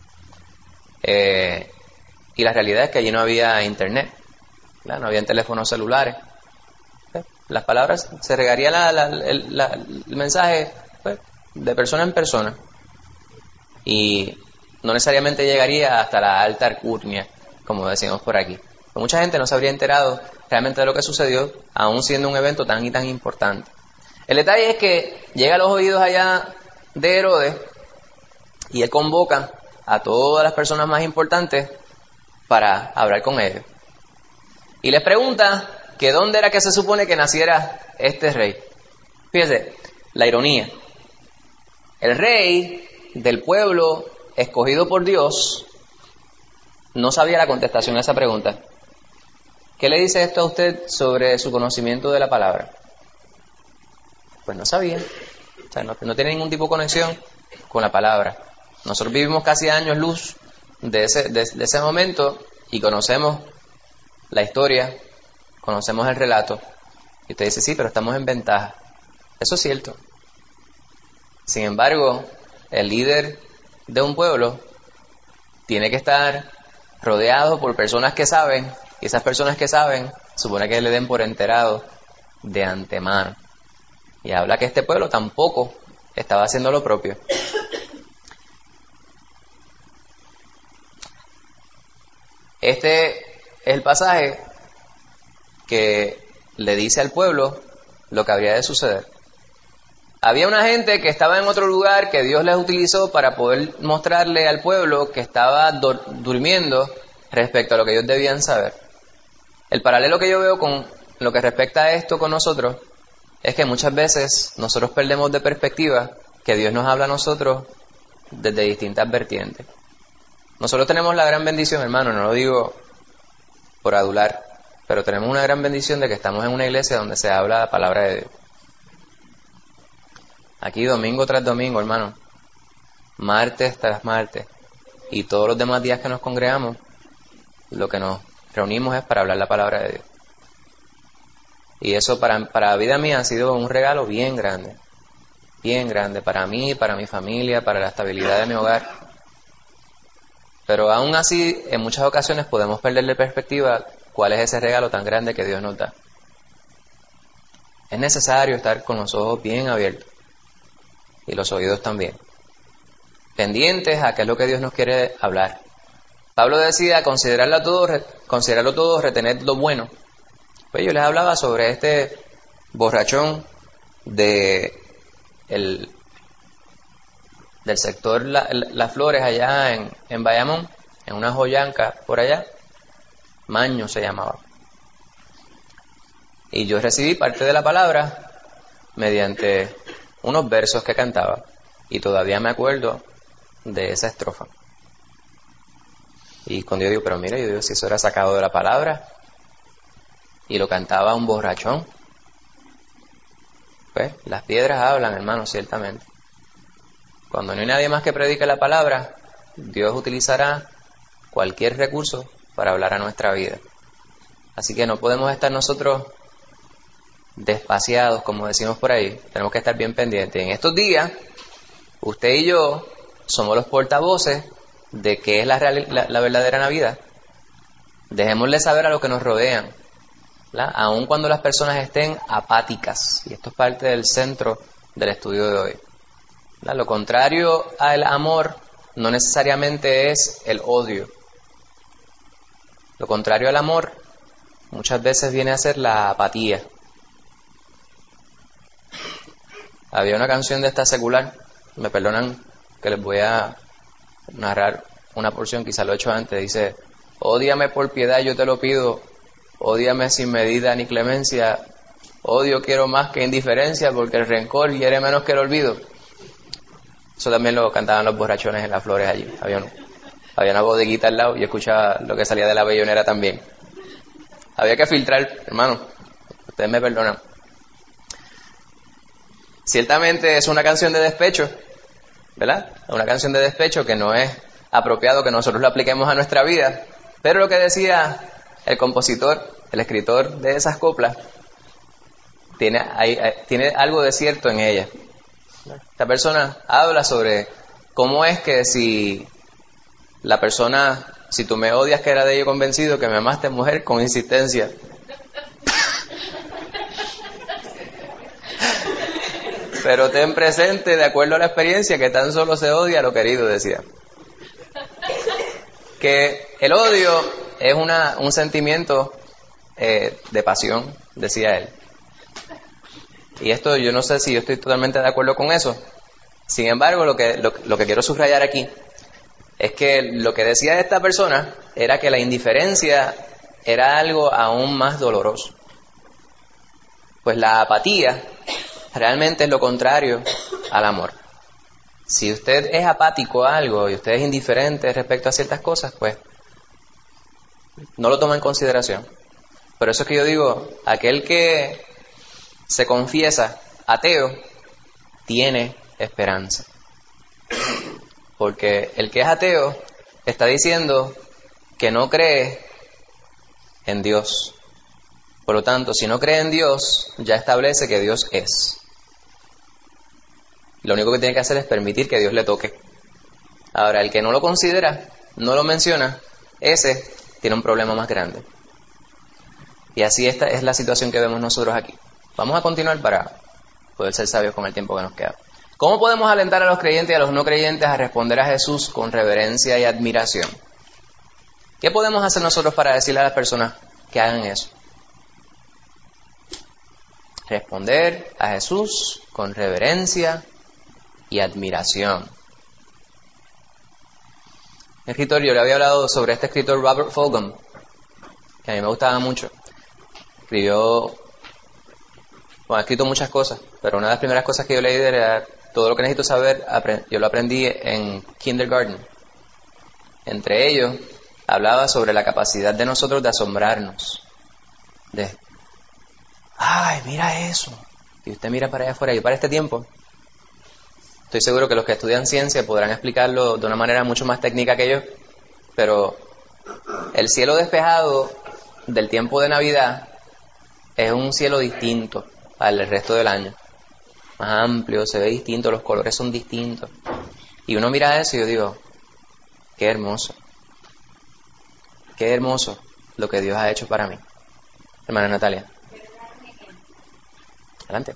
Eh, y la realidad es que allí no había internet, ¿verdad? No había teléfonos celulares. ¿Sí? Las palabras, se regaría la, la, el, la, el mensaje, pues, de persona en persona. Y no necesariamente llegaría hasta la alta alcurnia, como decimos por aquí. Pero mucha gente no se habría enterado realmente de lo que sucedió, aún siendo un evento tan y tan importante. El detalle es que llega a los oídos allá de Herodes y él convoca a todas las personas más importantes para hablar con ellos. Y les pregunta que dónde era que se supone que naciera este rey. Fíjense, la ironía. El rey del pueblo escogido por Dios no sabía la contestación a esa pregunta. ¿Qué le dice esto a usted sobre su conocimiento de la palabra? Pues no sabía. O sea, no, no tiene ningún tipo de conexión con la palabra. Nosotros vivimos casi años luz de ese, de, de ese momento y conocemos la historia, conocemos el relato. Y usted dice, sí, pero estamos en ventaja. Eso es cierto. Sin embargo, el líder de un pueblo tiene que estar rodeado por personas que saben, y esas personas que saben, supone que le den por enterado de antemano. Y habla que este pueblo tampoco estaba haciendo lo propio. Este es el pasaje que le dice al pueblo lo que habría de suceder. Había una gente que estaba en otro lugar que Dios les utilizó para poder mostrarle al pueblo que estaba dur- durmiendo respecto a lo que ellos debían saber. El paralelo que yo veo con lo que respecta a esto con nosotros es que muchas veces nosotros perdemos de perspectiva que Dios nos habla a nosotros desde distintas vertientes. Nosotros tenemos la gran bendición, hermano, no lo digo por adular, pero tenemos una gran bendición de que estamos en una iglesia donde se habla la palabra de Dios. Aquí domingo tras domingo, hermano, martes tras martes, y todos los demás días que nos congregamos, lo que nos reunimos es para hablar la palabra de Dios. Y eso para, para la vida mía ha sido un regalo bien grande, bien grande, para mí, para mi familia, para la estabilidad de mi hogar. Pero aún así, en muchas ocasiones podemos perder de perspectiva cuál es ese regalo tan grande que Dios nos da. Es necesario estar con los ojos bien abiertos y los oídos también, pendientes a qué es lo que Dios nos quiere hablar. Pablo decía considerarlo todo, considerarlo todo, retener lo bueno. Pues yo les hablaba sobre este borrachón de el, del sector la, la, Las Flores allá en, en Bayamón, en una joyanca por allá. Maño se llamaba. Y yo recibí parte de la palabra mediante unos versos que cantaba. Y todavía me acuerdo de esa estrofa. Y cuando yo digo, pero mira, yo digo, si eso era sacado de la palabra y lo cantaba un borrachón, pues las piedras hablan, hermano, ciertamente. Cuando no hay nadie más que predique la palabra, Dios utilizará cualquier recurso para hablar a nuestra vida. Así que no podemos estar nosotros despaciados, como decimos por ahí. Tenemos que estar bien pendientes. En estos días, usted y yo somos los portavoces de qué es la, real, la, la verdadera Navidad. Dejémosle saber a los que nos rodean, ¿verdad? Aun cuando las personas estén apáticas. Y esto es parte del centro del estudio de hoy, ¿verdad? Lo contrario al amor no necesariamente es el odio. Lo contrario al amor muchas veces viene a ser la apatía. Había una canción de esta secular, me perdonan que les voy a narrar una porción, quizá lo he hecho antes. Dice: ódiame por piedad, yo te lo pido, ódiame sin medida ni clemencia, odio quiero más que indiferencia, porque el rencor hiere menos que el olvido. Eso también lo cantaban los borrachones en Las Flores allí. Había, un, había una bodeguita al lado y escuchaba lo que salía de la bellonera también. Había que filtrar, hermano, ustedes me perdonan. Ciertamente es una canción de despecho, ¿verdad? Una canción de despecho que no es apropiado que nosotros lo apliquemos a nuestra vida. Pero lo que decía el compositor, el escritor de esas coplas, tiene, hay, tiene algo de cierto en ella. Esta persona habla sobre cómo es que si la persona, si tú me odias, que era de ello convencido, que me amaste, mujer, con insistencia. Pero ten presente, de acuerdo a la experiencia, que tan solo se odia a lo querido, decía. Que el odio es una, un sentimiento eh, de pasión, decía él. Y esto yo no sé si yo estoy totalmente de acuerdo con eso. Sin embargo, lo que, lo, lo que quiero subrayar aquí es que lo que decía esta persona era que la indiferencia era algo aún más doloroso. Pues la apatía realmente es lo contrario al amor. Si usted es apático a algo y usted es indiferente respecto a ciertas cosas, pues no lo toma en consideración. Por eso es que yo digo, aquel que se confiesa ateo tiene esperanza. Porque el que es ateo está diciendo que no cree en Dios. Por lo tanto, si no cree en Dios, ya establece que Dios es. Lo único que tiene que hacer es permitir que Dios le toque. Ahora, el que no lo considera, no lo menciona, ese tiene un problema más grande. Y así esta es la situación que vemos nosotros aquí. Vamos a continuar para poder ser sabios con el tiempo que nos queda. ¿Cómo podemos alentar a los creyentes y a los no creyentes a responder a Jesús con reverencia y admiración? ¿Qué podemos hacer nosotros para decirle a las personas que hagan eso? Responder a Jesús con reverencia y admiración. El escritor, yo le había hablado sobre este escritor Robert Fulghum, que a mí me gustaba mucho. Escribió, bueno, ha escrito muchas cosas, pero una de las primeras cosas que yo leí era todo lo que necesito saber, yo lo aprendí en kindergarten. Entre ellos, hablaba sobre la capacidad de nosotros de asombrarnos. De, ¡ay, mira eso! Y usted mira para allá afuera, y para este tiempo, estoy seguro que los que estudian ciencia podrán explicarlo de una manera mucho más técnica que yo, pero el cielo despejado del tiempo de Navidad es un cielo distinto al resto del año. Más amplio, se ve distinto, los colores son distintos. Y uno mira eso y yo digo, qué hermoso. Qué hermoso lo que Dios ha hecho para mí. Hermana Natalia. Adelante.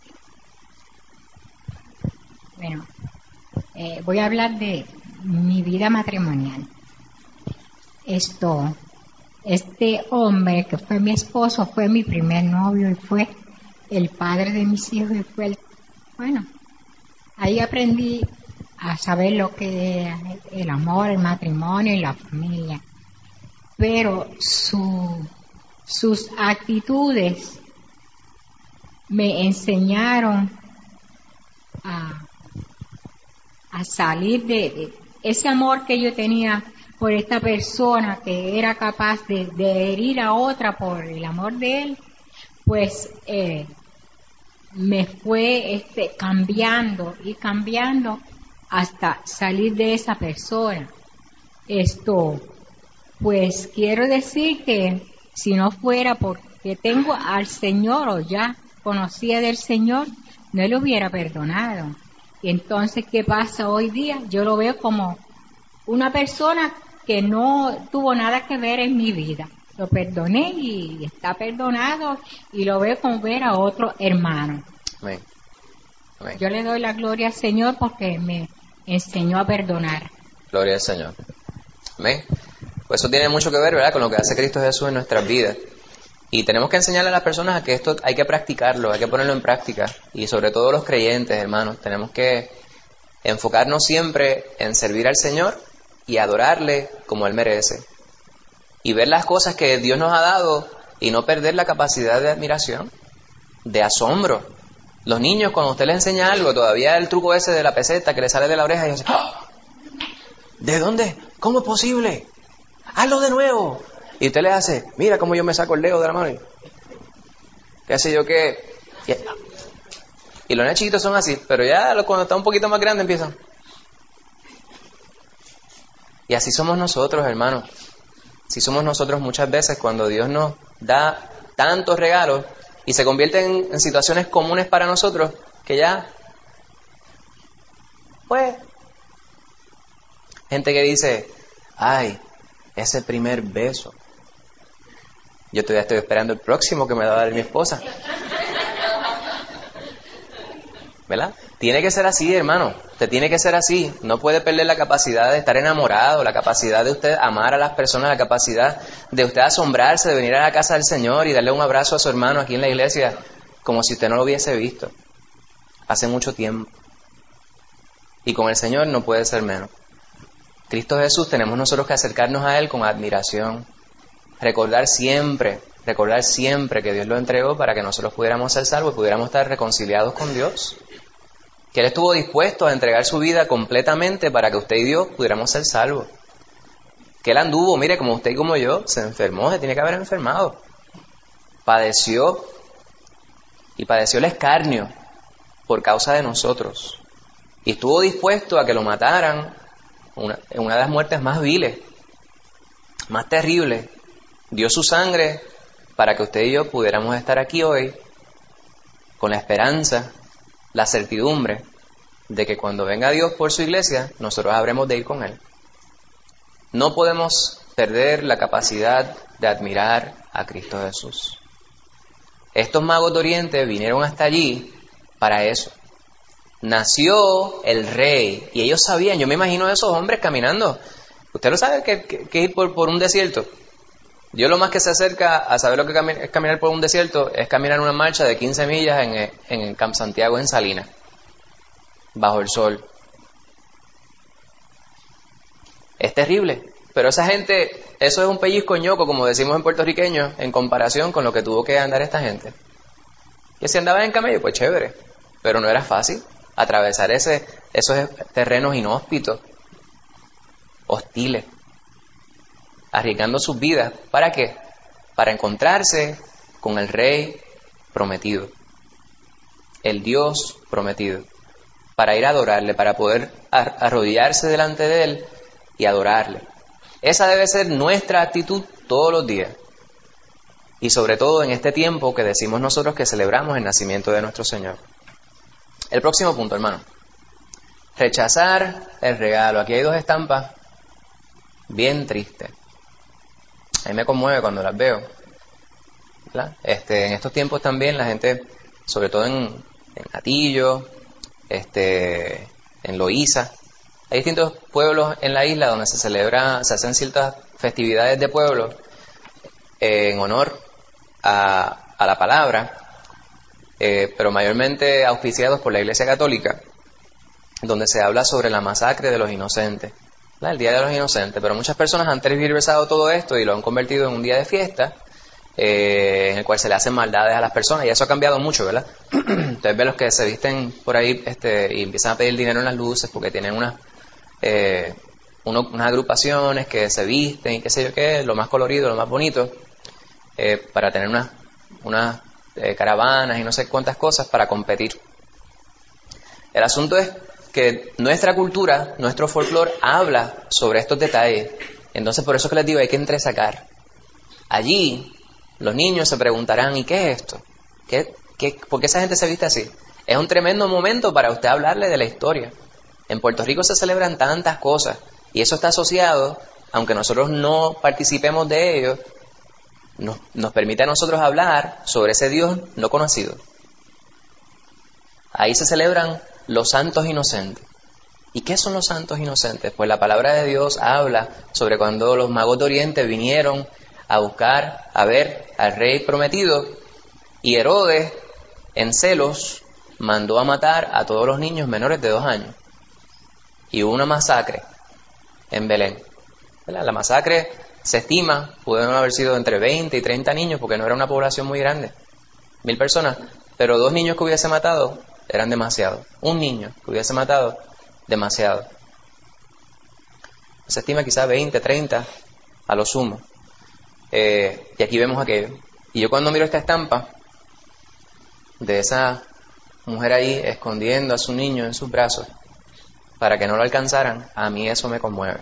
Bueno, eh, voy a hablar de mi vida matrimonial. Esto, este hombre que fue mi esposo fue mi primer novio y fue el padre de mis hijos y fue el, bueno, ahí aprendí a saber lo que es el amor, el matrimonio y la familia. Pero su, sus actitudes me enseñaron a a salir de, de ese amor que yo tenía por esta persona que era capaz de, de herir a otra por el amor de él, pues eh, me fue este cambiando y cambiando hasta salir de esa persona. Esto, pues quiero decir que si no fuera porque tengo al Señor o ya conocía del Señor, no le hubiera perdonado. Y entonces, ¿qué pasa hoy día? Yo lo veo como una persona que no tuvo nada que ver en mi vida. Lo perdoné y está perdonado y lo veo como ver a otro hermano. Amén. Amén. Yo le doy la gloria al Señor porque me enseñó a perdonar. Gloria al Señor. Amén. Pues eso tiene mucho que ver, ¿verdad?, con lo que hace Cristo Jesús en nuestras vidas. Y tenemos que enseñarle a las personas a que esto hay que practicarlo, hay que ponerlo en práctica. Y sobre todo los creyentes, hermanos, tenemos que enfocarnos siempre en servir al Señor y adorarle como Él merece. Y ver las cosas que Dios nos ha dado y no perder la capacidad de admiración, de asombro. Los niños, cuando usted les enseña algo, todavía el truco ese de la peseta que le sale de la oreja y dice, ¡oh! ¿De dónde? ¿Cómo es posible? ¡Hazlo de nuevo! Y usted le hace, mira cómo yo me saco el dedo de la mano. ¿Qué sé yo qué? Y los niños chiquitos son así, pero ya cuando está un poquito más grande empiezan. Y así somos nosotros, hermanos. Así somos nosotros muchas veces cuando Dios nos da tantos regalos y se convierten en situaciones comunes para nosotros que ya, pues, gente que dice, ay, ese primer beso. Yo todavía estoy esperando el próximo que me va a dar mi esposa. ¿Verdad? Tiene que ser así, hermano. Usted tiene que ser así. No puede perder la capacidad de estar enamorado, la capacidad de usted amar a las personas, la capacidad de usted asombrarse, de venir a la casa del Señor y darle un abrazo a su hermano aquí en la iglesia, como si usted no lo hubiese visto hace mucho tiempo. Y con el Señor no puede ser menos. Cristo Jesús, tenemos nosotros que acercarnos a Él con admiración. Recordar siempre, recordar siempre que Dios lo entregó para que nosotros pudiéramos ser salvos y pudiéramos estar reconciliados con Dios. Que Él estuvo dispuesto a entregar su vida completamente para que usted y Dios pudiéramos ser salvos. Que Él anduvo, mire, como usted y como yo, se enfermó, se tiene que haber enfermado. Padeció y padeció el escarnio por causa de nosotros. Y estuvo dispuesto a que lo mataran una, en una de las muertes más viles, más terribles. Dio su sangre para que usted y yo pudiéramos estar aquí hoy con la esperanza, la certidumbre de que cuando venga Dios por su iglesia, nosotros habremos de ir con Él. No podemos perder la capacidad de admirar a Cristo Jesús. Estos magos de Oriente vinieron hasta allí para eso. Nació el rey y ellos sabían, yo me imagino a esos hombres caminando. Usted lo sabe que, que, que ir por, por un desierto. Yo lo más que se acerca a saber lo que es caminar por un desierto es caminar una marcha de quince millas en, en el Camp Santiago en Salinas, bajo el sol. Es terrible, pero esa gente, eso es un pellizco ñoco, como decimos en puertorriqueño, en comparación con lo que tuvo que andar esta gente. Que si andaban en camello, pues chévere, pero no era fácil atravesar ese, esos terrenos inhóspitos, hostiles, arriesgando sus vidas. ¿Para qué? Para encontrarse con el Rey prometido, el Dios prometido, para ir a adorarle, para poder arrodillarse delante de Él y adorarle. Esa debe ser nuestra actitud todos los días. Y sobre todo en este tiempo que decimos nosotros que celebramos el nacimiento de nuestro Señor. El próximo punto, hermano. Rechazar el regalo. Aquí hay dos estampas bien tristes. A mí me conmueve cuando las veo. ¿Verdad? Este, en estos tiempos también la gente, sobre todo en, en Atillo, este, en Loíza, hay distintos pueblos en la isla donde se celebra, se hacen ciertas festividades de pueblo eh, en honor a, a la palabra, eh, pero mayormente auspiciados por la Iglesia Católica, donde se habla sobre la masacre de los inocentes, ¿verdad? El Día de los Inocentes, pero muchas personas han tergiversado todo esto y lo han convertido en un día de fiesta, eh, en el cual se le hacen maldades a las personas, y eso ha cambiado mucho, ¿verdad? Entonces ven los que se visten por ahí este, y empiezan a pedir dinero en las luces porque tienen unas eh, uno, unas agrupaciones que se visten y qué sé yo qué, lo más colorido, lo más bonito, eh, para tener unas unas eh, caravanas y no sé cuántas cosas para competir. El asunto es que nuestra cultura, nuestro folclore habla sobre estos detalles. Entonces por eso es que les digo, hay que entresacar. Allí los niños se preguntarán, ¿y qué es esto? ¿Qué, qué, ¿Por qué esa gente se viste así? Es un tremendo momento para usted hablarle de la historia. En Puerto Rico se celebran tantas cosas y eso está asociado, aunque nosotros no participemos de ello, nos, nos permite a nosotros hablar sobre ese Dios no conocido. Ahí se celebran los santos inocentes. ¿Y qué son los santos inocentes? Pues la palabra de Dios habla sobre cuando los magos de Oriente vinieron a buscar, a ver al rey prometido, y Herodes, en celos, mandó a matar a todos los niños menores de dos años. Y hubo una masacre en Belén. ¿Verdad? La masacre se estima, pudieron haber sido entre veinte y treinta niños, porque no era una población muy grande, mil personas, pero dos niños que hubiese matado eran demasiado. Un niño que hubiese matado, demasiado. Se estima quizás veinte, treinta a lo sumo. Eh, y aquí vemos aquello. Y yo cuando miro esta estampa de esa mujer ahí escondiendo a su niño en sus brazos para que no lo alcanzaran, a mí eso me conmueve.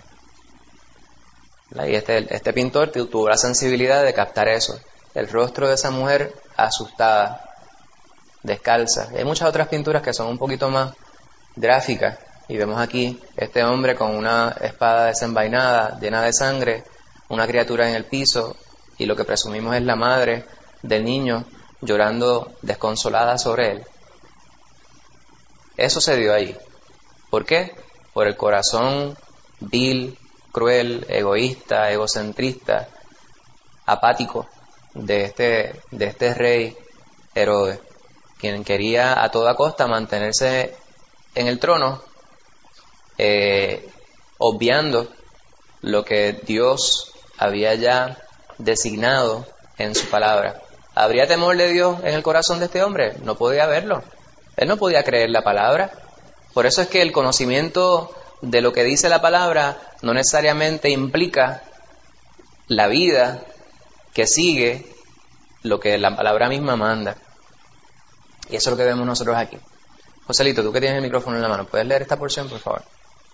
Y este, este pintor tuvo la sensibilidad de captar eso. El rostro de esa mujer asustada, descalza. Y hay muchas otras pinturas que son un poquito más gráficas. Y vemos aquí este hombre con una espada desenvainada, llena de sangre, una criatura en el piso, y lo que presumimos es la madre del niño llorando desconsolada sobre él. Eso se dio ahí. ¿Por qué? Por el corazón vil, cruel, egoísta, egocentrista, apático de este, de este rey Herodes, quien quería a toda costa mantenerse en el trono, eh, obviando lo que Dios había ya designado en su palabra. ¿Habría temor de Dios en el corazón de este hombre? No podía haberlo. Él no podía creer la palabra. Por eso es que el conocimiento de lo que dice la palabra no necesariamente implica la vida que sigue lo que la palabra misma manda. Y eso es lo que vemos nosotros aquí. Joselito, tú que tienes el micrófono en la mano, ¿puedes leer esta porción, por favor?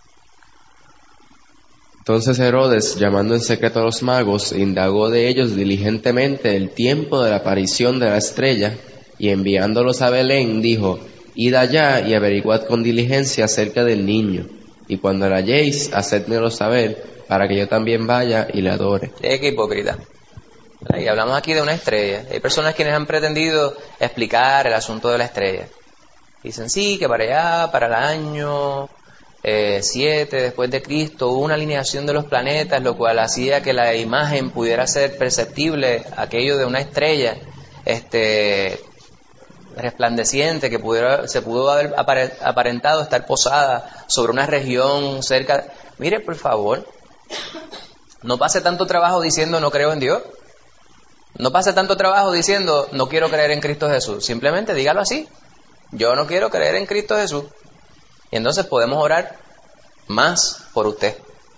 Entonces Herodes, llamando en secreto a los magos, indagó de ellos diligentemente el tiempo de la aparición de la estrella, y enviándolos a Belén, dijo: Id allá y averiguad con diligencia acerca del niño, y cuando la halléis, hacedmelo saber, para que yo también vaya y le adore. Es que hipócrita. Y hablamos aquí de una estrella. Hay personas quienes han pretendido explicar el asunto de la estrella. Dicen, sí, que para allá, para el año siete después de Cristo, hubo una alineación de los planetas, lo cual hacía que la imagen pudiera ser perceptible, aquello de una estrella este resplandeciente que pudiera, se pudo haber aparentado estar posada sobre una región cerca. Mire, por favor, no pase tanto trabajo diciendo no creo en Dios. No pase tanto trabajo diciendo no quiero creer en Cristo Jesús. Simplemente dígalo así: yo no quiero creer en Cristo Jesús. Y entonces podemos orar más por usted.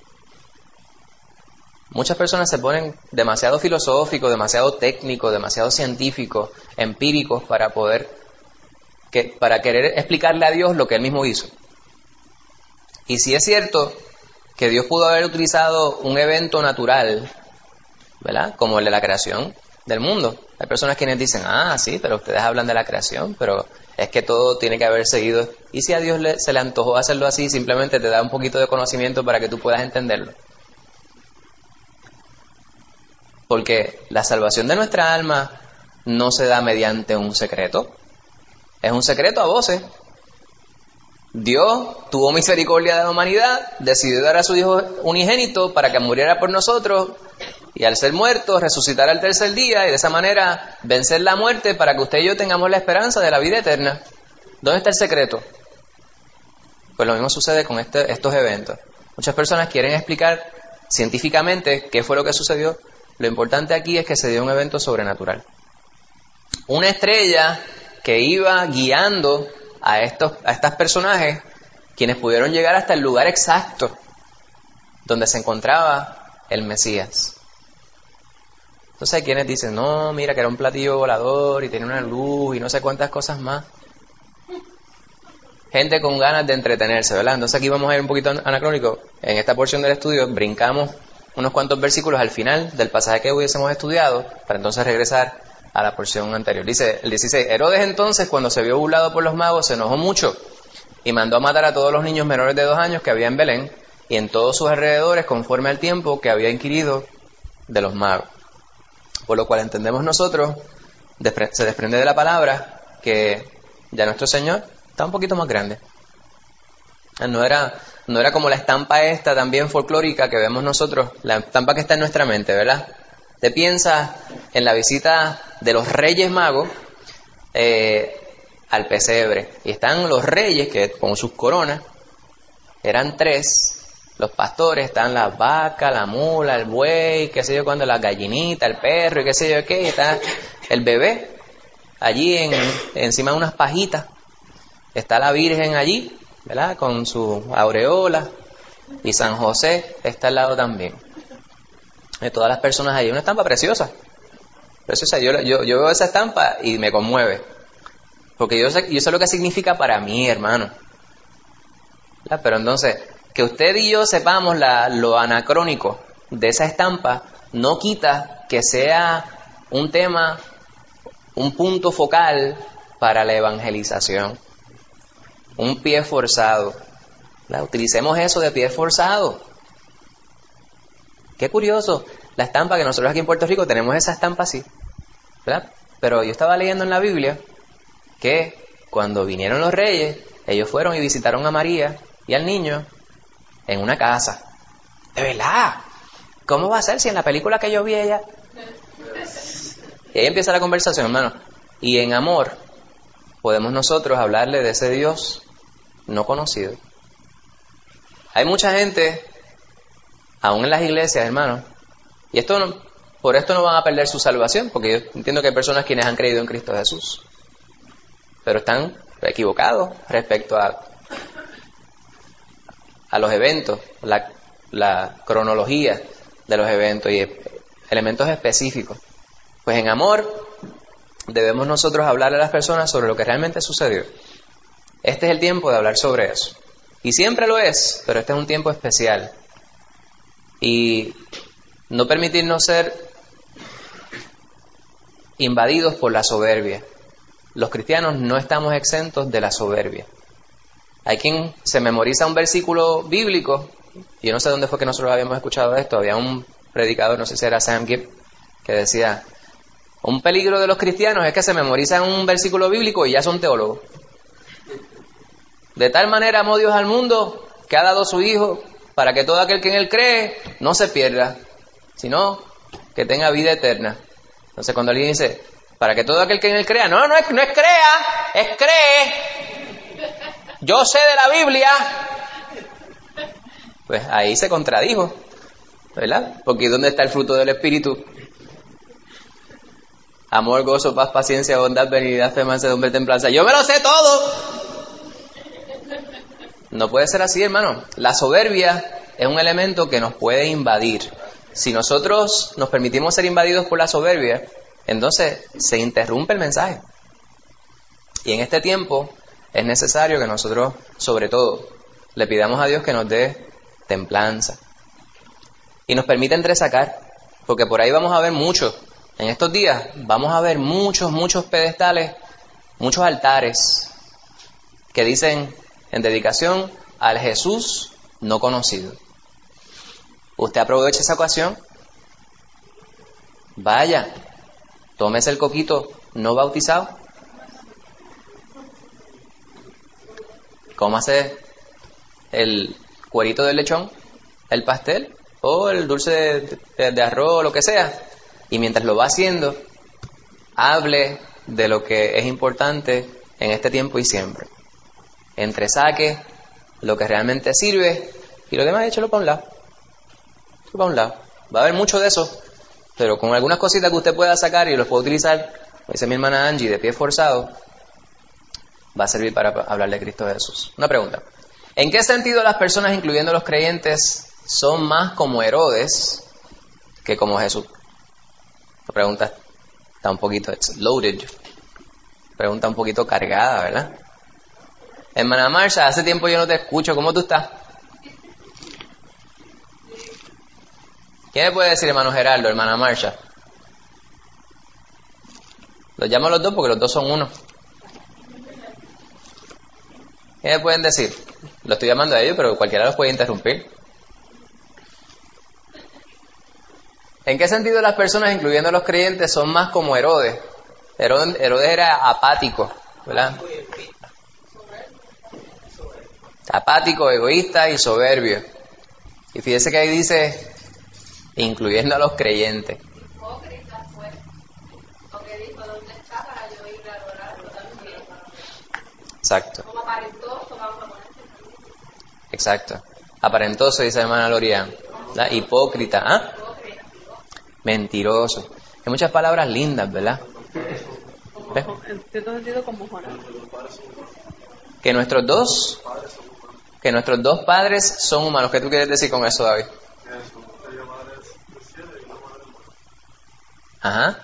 Muchas personas se ponen demasiado filosóficos, demasiado técnicos, demasiado científicos, empíricos para poder, que, para querer explicarle a Dios lo que Él mismo hizo. Y si es cierto que Dios pudo haber utilizado un evento natural, ¿verdad?, como el de la creación del mundo. Hay personas quienes dicen, ah, sí, pero ustedes hablan de la creación, pero es que todo tiene que haber seguido. Y si a Dios le, se le antojó hacerlo así, simplemente te da un poquito de conocimiento para que tú puedas entenderlo. Porque la salvación de nuestra alma no se da mediante un secreto. Es un secreto a voces. Dios tuvo misericordia de la humanidad, decidió dar a su Hijo unigénito para que muriera por nosotros, y al ser muerto resucitar al tercer día, y de esa manera vencer la muerte para que usted y yo tengamos la esperanza de la vida eterna. ¿Dónde está el secreto? Pues lo mismo sucede con este, estos eventos. Muchas personas quieren explicar científicamente qué fue lo que sucedió. Lo importante aquí es que se dio un evento sobrenatural. Una estrella que iba guiando a estos, a estos personajes, quienes pudieron llegar hasta el lugar exacto donde se encontraba el Mesías. Entonces hay quienes dicen, no, mira que era un platillo volador y tenía una luz y no sé cuántas cosas más. Gente con ganas de entretenerse, ¿verdad? Entonces aquí vamos a ir un poquito anacrónico. En esta porción del estudio brincamos unos cuantos versículos al final del pasaje que hubiésemos estudiado, para entonces regresar a la porción anterior. Dice el dieciséis, Herodes entonces, cuando se vio burlado por los magos, se enojó mucho y mandó a matar a todos los niños menores de dos años que había en Belén y en todos sus alrededores, conforme al tiempo que había inquirido de los magos. Por lo cual entendemos nosotros, se desprende de la palabra, que ya nuestro Señor está un poquito más grande. No era, no era como la estampa esta también folclórica que vemos nosotros, la estampa que está en nuestra mente, ¿verdad? Te piensas en la visita de los Reyes Magos eh, al pesebre, y están los reyes que con sus coronas, eran tres. Los pastores, están las vacas, la mula, el buey, qué sé yo, cuando la gallinita, el perro y qué sé yo qué, y está el bebé allí en, encima de unas pajitas. Está la Virgen allí, ¿verdad?, con su aureola, y San José está al lado también. De todas las personas allí, una estampa preciosa. Preciosa. Yo, yo, yo veo esa estampa y me conmueve. Porque yo sé, yo sé lo que significa para mí, hermano. ¿Verdad? Pero entonces, que usted y yo sepamos la, lo anacrónico de esa estampa no quita que sea un tema, un punto focal para la evangelización. Un pie forzado. ¿Verdad? Utilicemos eso de pie forzado. Qué curioso, la estampa que nosotros aquí en Puerto Rico tenemos esa estampa así, ¿verdad? Pero yo estaba leyendo en la Biblia que cuando vinieron los reyes, ellos fueron y visitaron a María y al niño en una casa. ¿De verdad? ¿Cómo va a ser si en la película que yo vi ella? Y ahí empieza la conversación, hermano. Y en amor podemos nosotros hablarle de ese Dios no conocido. Hay mucha gente, aún en las iglesias, hermano, y esto no, por esto no van a perder su salvación, porque yo entiendo que hay personas quienes han creído en Cristo Jesús, pero están equivocados respecto a, a los eventos, la, la cronología de los eventos y elementos específicos. Pues en amor debemos nosotros hablarle a las personas sobre lo que realmente sucedió. Este es el tiempo de hablar sobre eso. Y siempre lo es, pero este es un tiempo especial. Y no permitirnos ser invadidos por la soberbia. Los cristianos no estamos exentos de la soberbia. Hay quien se memoriza un versículo bíblico, y yo no sé dónde fue que nosotros habíamos escuchado esto, había un predicador, no sé si era Sam Gibb, que decía, un peligro de los cristianos es que se memorizan un versículo bíblico y ya son teólogos. De tal manera amó Dios al mundo que ha dado a su Hijo para que todo aquel que en Él cree no se pierda, sino que tenga vida eterna. Entonces cuando alguien dice, para que todo aquel que en Él crea, no, no es, no es crea, es cree. Yo sé de la Biblia. Pues ahí se contradijo, ¿verdad? Porque ¿dónde está el fruto del Espíritu? Amor, gozo, paz, paciencia, bondad, benignidad, fe, mansedumbre, templanza. Yo me lo sé todo. No puede ser así, hermano. La soberbia es un elemento que nos puede invadir. Si nosotros nos permitimos ser invadidos por la soberbia, entonces se interrumpe el mensaje. Y en este tiempo es necesario que nosotros, sobre todo, le pidamos a Dios que nos dé templanza y nos permita entresacar, porque por ahí vamos a ver mucho. En estos días vamos a ver muchos, muchos pedestales, muchos altares que dicen en dedicación al Jesús no conocido. Usted aproveche esa ocasión, vaya, tómese el coquito no bautizado, cómase el cuerito del lechón, el pastel o el dulce de, de, de arroz o lo que sea, y mientras lo va haciendo, hable de lo que es importante en este tiempo y siempre. Entresaque lo que realmente sirve y lo demás échalo para un lado. Échalo para un lado. Va a haber mucho de eso, pero con algunas cositas que usted pueda sacar y los pueda utilizar, como dice mi hermana Angie, de pie forzado, va a servir para hablar de Cristo Jesús. Una pregunta. ¿En qué sentido las personas, incluyendo los creyentes, son más como Herodes que como Jesús? La pregunta está un poquito loaded. Pregunta un poquito cargada, ¿verdad? Hermana Marsha, hace tiempo yo no te escucho. ¿Cómo tú estás? ¿Quién me puede decir, hermano Gerardo, hermana Marsha? Los llamo a los dos porque los dos son uno. ¿Qué me pueden decir? Lo estoy llamando a ellos, pero cualquiera los puede interrumpir. ¿En qué sentido las personas, incluyendo los creyentes, son más como Herodes? Herodes, Herodes era apático, ¿verdad? Apático, egoísta y soberbio. Y fíjese que ahí dice, incluyendo a los creyentes. Hipócrita fue, porque dijo, ¿dónde está para yo ir a adorarlo también? Exacto. Como aparentoso, vamos a ponerse. Exacto. Aparentoso, dice la hermana Lorian. ¿Verdad? Hipócrita, ¿ah? Mentiroso. Hay muchas palabras lindas, ¿verdad? ¿Ves? En cierto sentido, como Juan. Que nuestros dos, que nuestros dos padres son humanos. ¿Qué tú quieres decir con eso, David? Ajá.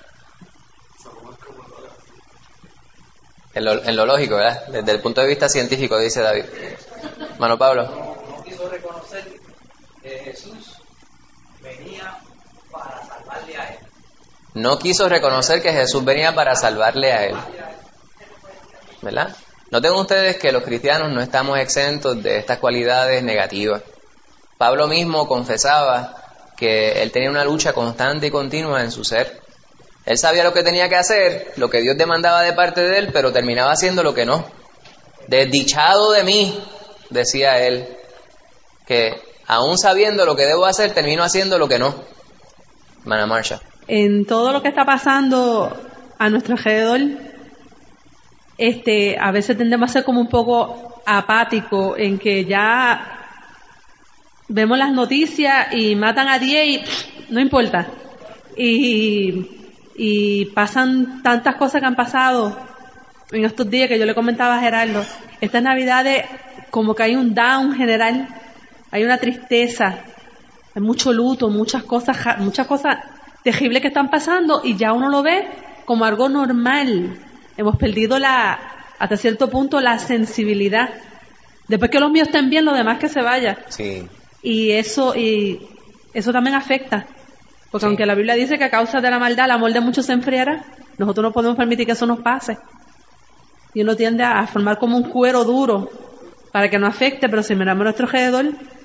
En lo, en lo lógico, ¿verdad? Desde el punto de vista científico, dice David. Mano Pablo. No quiso reconocer que Jesús venía para salvarle a él. No quiso reconocer que Jesús venía para salvarle a él. ¿Verdad? Noten ustedes que los cristianos no estamos exentos de estas cualidades negativas. Pablo mismo confesaba que él tenía una lucha constante y continua en su ser. Él sabía lo que tenía que hacer, lo que Dios demandaba de parte de él, pero terminaba haciendo lo que no. Desdichado de mí, decía él, que aún sabiendo lo que debo hacer, termino haciendo lo que no. Hermana Marsha. En todo lo que está pasando a nuestro alrededor, este, a veces tendemos a ser como un poco apático en que ya vemos las noticias y matan a diez y pff, no importa. y, y pasan tantas cosas que han pasado en estos días que yo le comentaba a Gerardo. Estas navidades como que hay un down general, hay una tristeza, hay mucho luto, muchas cosas, muchas cosas terribles que están pasando y ya uno lo ve como algo normal. Hemos perdido la, hasta cierto punto, la sensibilidad. Después que los míos estén bien, los demás que se vayan. Sí. Y eso, y eso también afecta. Porque sí, aunque la Biblia dice que a causa de la maldad el amor de muchos se enfriará, nosotros no podemos permitir que eso nos pase. Y uno tiende a formar como un cuero duro para que no afecte, pero si miramos a nuestro alrededor,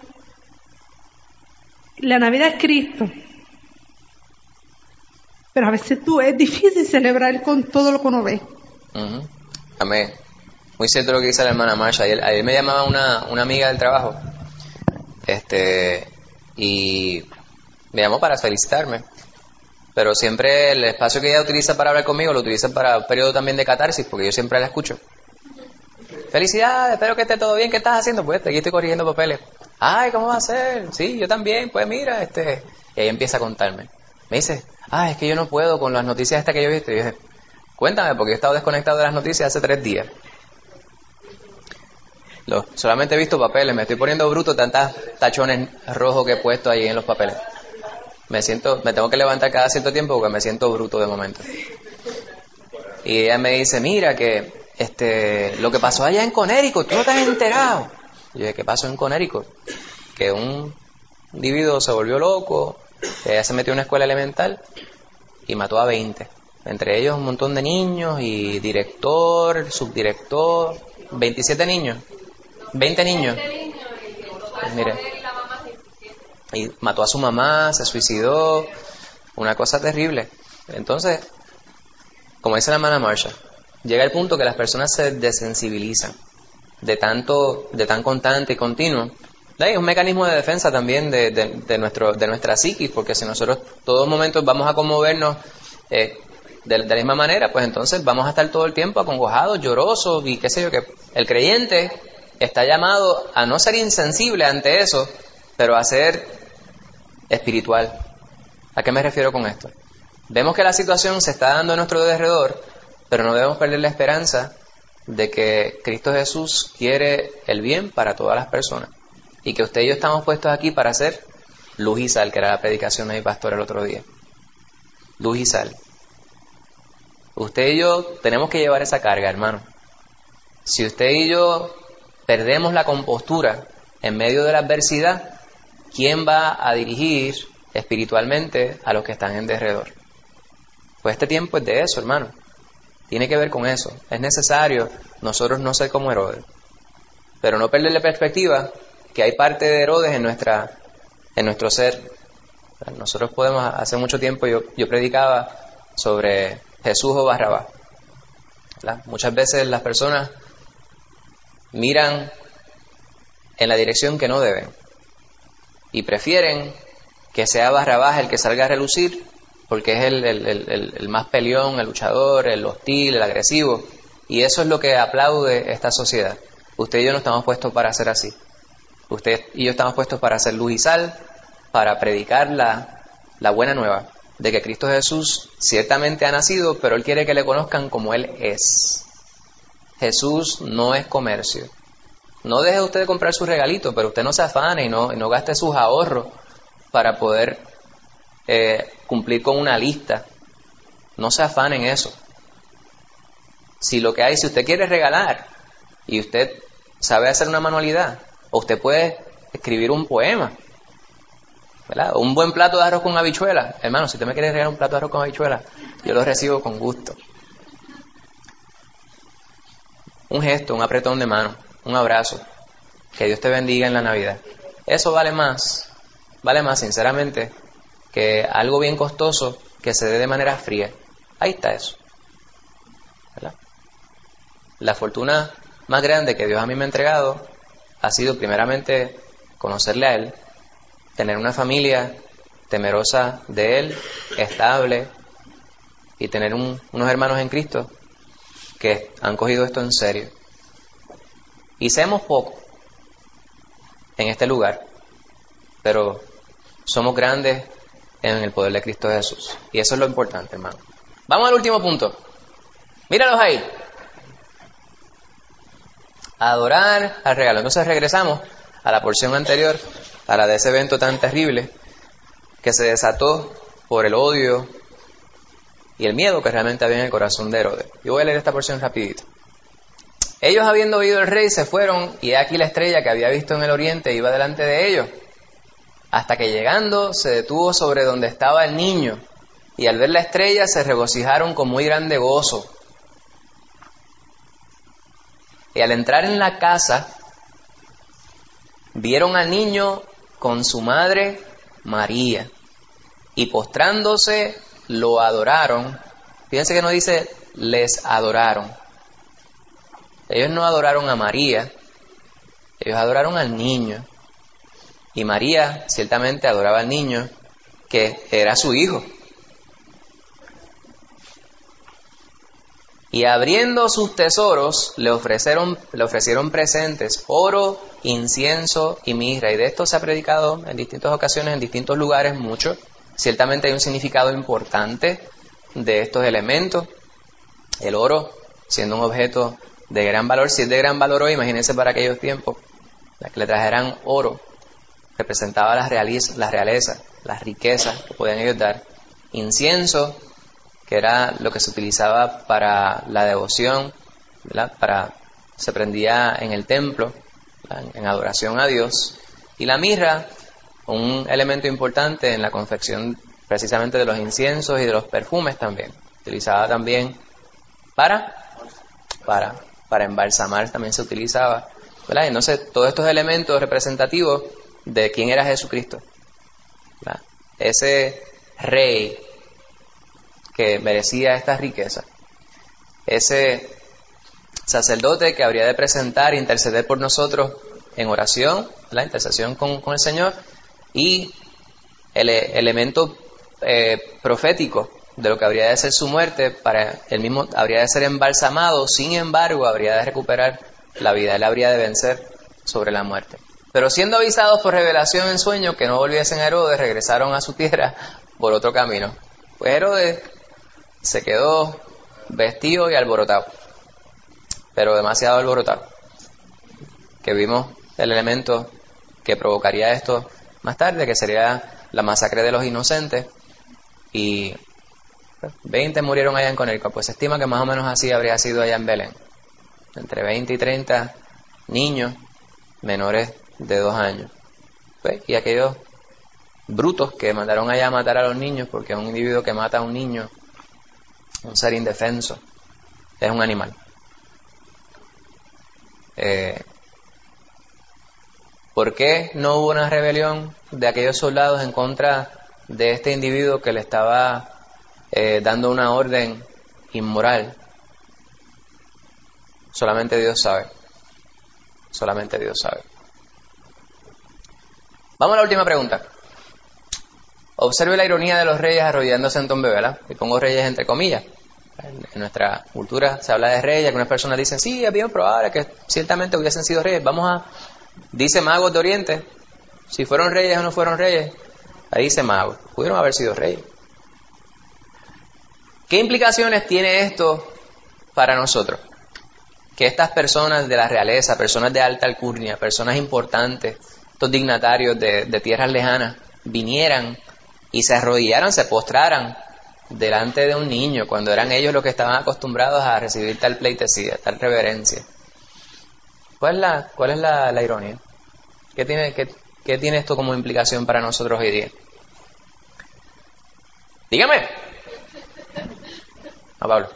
la Navidad es Cristo. Pero a veces tú es difícil celebrar con todo lo que uno ve. Uh-huh. Amén. Muy cierto lo que dice la hermana Marsha. Ayer, ayer me llamaba una, una amiga del trabajo, este, y me llamó para felicitarme. Pero siempre el espacio que ella utiliza para hablar conmigo lo utiliza para un periodo también de catarsis, porque yo siempre la escucho. Felicidades, espero que esté todo bien. ¿Qué estás haciendo? Pues aquí estoy corrigiendo papeles. Ay, ¿cómo va a ser? Sí, yo también. Pues mira, este. Y ella empieza a contarme. Me dice, ah, es que yo no puedo con las noticias estas que yo he visto. Y yo dije, cuéntame, porque he estado desconectado de las noticias hace tres días. Lo, solamente he visto papeles, me estoy poniendo bruto, tantas tachones rojos que he puesto ahí en los papeles. Me siento, me tengo que levantar cada cierto tiempo porque me siento bruto de momento. Y ella me dice, mira que este, lo que pasó allá en Connecticut, ¿tú no te has enterado? Y yo dije, ¿qué pasó en Connecticut? Que un individuo se volvió loco, ella se metió en una escuela elemental y mató a veinte. Entre ellos un montón de niños y director, subdirector, veintisiete niños, veinte niños. Pues mire, y mató a su mamá, se suicidó, una cosa terrible. Entonces, como dice la hermana Marsha, llega el punto que las personas se desensibilizan de tanto, de tan constante y continuo. Es un mecanismo de defensa también de, de, de nuestro, de nuestra psiquis, porque si nosotros todos momentos vamos a conmovernos eh, de, de la misma manera, pues entonces vamos a estar todo el tiempo acongojados, llorosos y qué sé yo, que el creyente está llamado a no ser insensible ante eso, pero a ser espiritual. ¿A qué me refiero con esto? Vemos que la situación se está dando a nuestro alrededor, pero no debemos perder la esperanza de que Cristo Jesús quiere el bien para todas las personas y que usted y yo estamos puestos aquí para hacer luz y sal, que era la predicación de mi pastor el otro día. Luz y sal. Usted y yo tenemos que llevar esa carga, hermano. Si usted y yo perdemos la compostura en medio de la adversidad, ¿quién va a dirigir espiritualmente a los que están en derredor? Pues este tiempo es de eso, hermano. Tiene que ver con eso. Es necesario nosotros no ser como Herodes, pero no perder la perspectiva que hay parte de Herodes en nuestra, en nuestro ser. Nosotros podemos, hace mucho tiempo yo, yo predicaba sobre Jesús o Barrabás, ¿verdad? Muchas veces las personas miran en la dirección que no deben y prefieren que sea Barrabás el que salga a relucir porque es el, el, el, el más peleón, el luchador, el hostil, el agresivo, y eso es lo que aplaude esta sociedad. Usted y yo no estamos puestos para ser así. Usted y yo estamos puestos para hacer luz y sal, para predicar la, la buena nueva de que Cristo Jesús ciertamente ha nacido, pero Él quiere que le conozcan como Él es. Jesús no es comercio. No deje usted de comprar su regalito, pero usted no se afane y no, y no gaste sus ahorros para poder eh, cumplir con una lista. No se afane en eso. Si lo que hay, si usted quiere regalar y usted sabe hacer una manualidad, o usted puede escribir un poema, ¿verdad? Un buen plato de arroz con habichuela. Hermano, si usted me quiere regalar un plato de arroz con habichuela, yo lo recibo con gusto. Un gesto, un apretón de mano, un abrazo, que Dios te bendiga en la Navidad. Eso vale más, vale más sinceramente que algo bien costoso que se dé de manera fría. Ahí está eso, ¿verdad? La fortuna más grande que Dios a mí me ha entregado ha sido primeramente conocerle a Él, tener una familia temerosa de Él, estable, y tener un, unos hermanos en Cristo que han cogido esto en serio. Y seamos pocos en este lugar, pero somos grandes en el poder de Cristo Jesús. Y eso es lo importante, hermano. Vamos al último punto. Míralos ahí. Adorar al regalo. Entonces regresamos a la porción anterior, a la de ese evento tan terrible que se desató por el odio y el miedo que realmente había en el corazón de Herodes. Yo voy a leer esta porción rapidito. Ellos, habiendo oído el rey, se fueron, y he aquí la estrella que había visto en el oriente iba delante de ellos, hasta que llegando se detuvo sobre donde estaba el niño, y al ver la estrella se regocijaron con muy grande gozo. Y al entrar en la casa, vieron al niño con su madre María, y postrándose lo adoraron. Fíjense que no dice les adoraron. Ellos no adoraron a María, ellos adoraron al niño. Y María ciertamente adoraba al niño, que era su hijo. Y abriendo sus tesoros, le ofrecieron, le ofrecieron presentes, oro, incienso y mirra. Y de esto se ha predicado en distintas ocasiones, en distintos lugares, mucho. Ciertamente hay un significado importante de estos elementos. El oro, siendo un objeto de gran valor, si es de gran valor hoy, imagínense para aquellos tiempos, la que le trajeran oro, representaba la realeza, la realeza, las riquezas que podían ellos dar. Incienso, que era lo que se utilizaba para la devoción, ¿verdad? Para, se prendía en el templo, ¿verdad? En adoración a Dios. Y la mirra, un elemento importante en la confección precisamente de los inciensos y de los perfumes también. Utilizaba también para, para, para embalsamar, también se utilizaba, ¿verdad? Entonces, todos estos elementos representativos de quién era Jesucristo, ¿verdad? Ese rey que merecía esta riqueza, ese sacerdote que habría de presentar e interceder por nosotros en oración, la intercesión con, con el Señor, y el elemento eh, profético de lo que habría de ser su muerte, para él mismo habría de ser embalsamado, sin embargo habría de recuperar la vida, él habría de vencer sobre la muerte. Pero siendo avisados por revelación en sueño que no volviesen a Herodes, regresaron a su tierra por otro camino. Pues Herodes se quedó vestido y alborotado, pero demasiado alborotado, que vimos el elemento que provocaría esto más tarde, que sería la masacre de los inocentes, y veinte murieron allá en Connecticut. Pues se estima que más o menos así habría sido allá en Belén, entre veinte y treinta niños menores de dos años, pues, y aquellos brutos que mandaron allá a matar a los niños, porque un individuo que mata a un niño, un ser indefenso, es un animal. Eh, ¿Por qué no hubo una rebelión de aquellos soldados en contra de este individuo que le estaba eh, dando una orden inmoral? Solamente Dios sabe. Solamente Dios sabe. Vamos a la última pregunta. Observe la ironía de los reyes arrodillándose ante un bebé, ¿verdad? Y pongo reyes entre comillas. En nuestra cultura se habla de reyes, algunas personas dicen, sí, es bien probable que ciertamente hubiesen sido reyes. Vamos a, dice magos de Oriente, si fueron reyes o no fueron reyes, ahí dice magos, pudieron haber sido reyes. ¿Qué implicaciones tiene esto para nosotros? Que estas personas de la realeza, personas de alta alcurnia, personas importantes, estos dignatarios de, de tierras lejanas, vinieran y se arrodillaran, se postraran delante de un niño, cuando eran ellos los que estaban acostumbrados a recibir tal pleitesía, tal reverencia. ¿Cuál es la, cuál es la, la ironía? ¿Qué tiene, qué, qué tiene esto como implicación para nosotros hoy día? Dígame. A Pablo.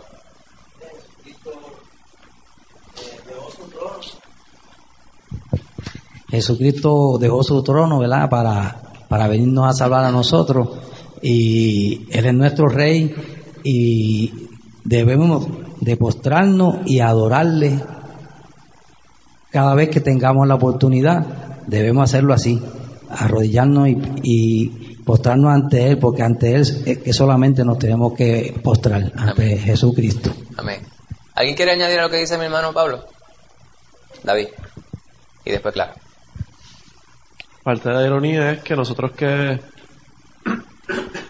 Jesucristo dejó su trono, ¿verdad? Para, para venirnos a salvar a nosotros. Y Él es nuestro Rey y debemos de postrarnos y adorarle cada vez que tengamos la oportunidad. Debemos hacerlo así, arrodillarnos y, y postrarnos ante Él, porque ante Él es que solamente nos tenemos que postrar, ante Amén. Jesucristo. Amén. ¿Alguien quiere añadir a lo que dice mi hermano Pablo? David. Y después, claro. Parte de la ironía es que nosotros que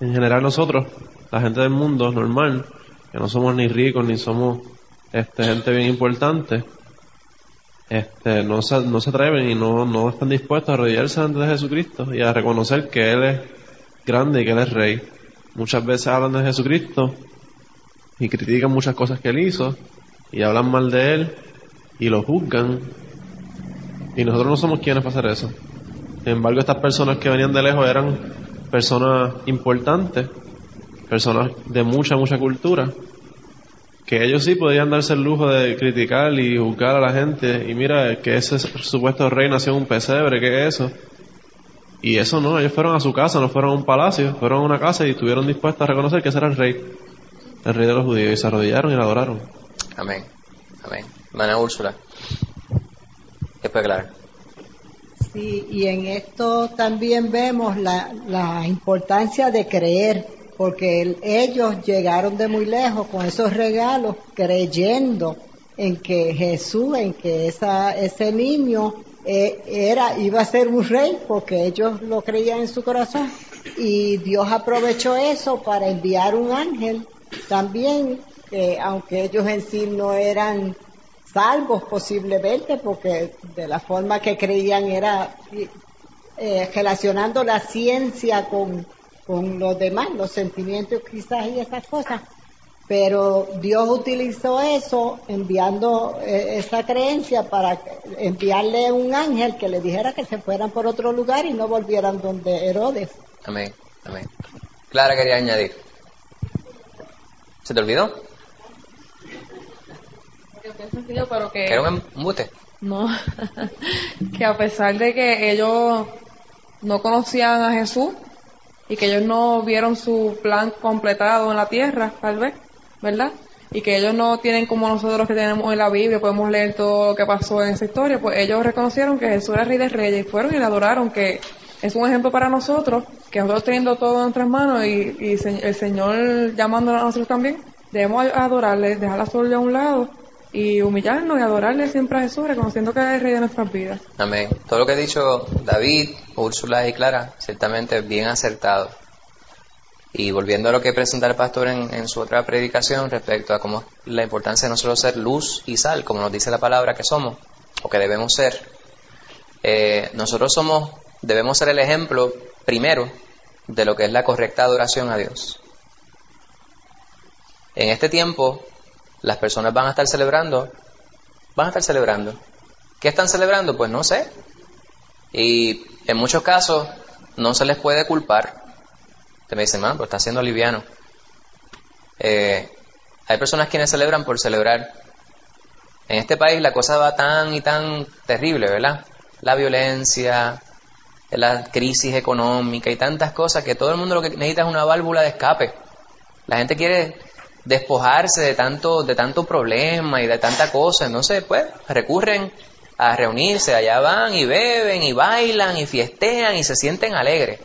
en general nosotros, la gente del mundo normal, que no somos ni ricos ni somos este, gente bien importante, este, no se, no se atreven y no, no están dispuestos a arrodillarse ante de Jesucristo y a reconocer que Él es grande y que Él es Rey. Muchas veces hablan de Jesucristo y critican muchas cosas que Él hizo y hablan mal de Él y lo juzgan, y nosotros no somos quienes para hacer eso. Sin embargo, estas personas que venían de lejos eran personas importantes, personas de mucha, mucha cultura, que ellos sí podían darse el lujo de criticar y juzgar a la gente, y mira, que ese supuesto rey nació en un pesebre, ¿qué es eso? Y eso no, ellos fueron a su casa, no fueron a un palacio, fueron a una casa y estuvieron dispuestos a reconocer que ese era el rey, el rey de los judíos, y se arrodillaron y le adoraron. Amén, amén. Hermana Úrsula, después Clara. Sí, y en esto también vemos la, la importancia de creer, porque el, ellos llegaron de muy lejos con esos regalos, creyendo en que Jesús, en que esa, ese niño eh, era iba a ser un rey, porque ellos lo creían en su corazón, y Dios aprovechó eso para enviar un ángel también, que aunque ellos en sí no eran salvos posiblemente, porque de la forma que creían era eh, relacionando la ciencia con, con los demás, los sentimientos quizás y esas cosas, pero Dios utilizó eso enviando eh, esa creencia para enviarle un ángel que le dijera que se fueran por otro lugar y no volvieran donde Herodes. Amén, amén. Clara quería añadir. ¿Se te olvidó? Que es sencillo, pero que... ¿Que era un embute? No, que a pesar de que ellos no conocían a Jesús y que ellos no vieron su plan completado en la tierra, tal vez, ¿verdad? Y que ellos no tienen como nosotros que tenemos en la Biblia, podemos leer todo lo que pasó en esa historia, pues ellos reconocieron que Jesús era Rey de Reyes y fueron y le adoraron, que es un ejemplo para nosotros, que nosotros teniendo todo en nuestras manos y, y el Señor llamándonos a nosotros también, debemos adorarle, dejar la soledad a un lado y humillarnos y adorarle siempre a Jesús, reconociendo que es el Rey de nuestras vidas. Amén. Todo lo que ha dicho David, Úrsula y Clara, ciertamente bien acertado. Y volviendo a lo que presenta el pastor en, en su otra predicación respecto a cómo la importancia de nosotros ser luz y sal, como nos dice la palabra que somos, o que debemos ser, eh, nosotros somos, debemos ser el ejemplo primero de lo que es la correcta adoración a Dios. En este tiempo, las personas van a estar celebrando, van a estar celebrando. ¿Qué están celebrando? Pues no sé. Y en muchos casos no se les puede culpar. Te me dicen, hermano, pues está siendo liviano. Eh, hay personas quienes celebran por celebrar. En este país la cosa va tan y tan terrible, ¿verdad? La violencia, la crisis económica y tantas cosas que todo el mundo lo que necesita es una válvula de escape. La gente quiere despojarse de tanto de tanto problema y de tanta cosa, entonces pues recurren a reunirse, allá van y beben y bailan y fiestean y se sienten alegres.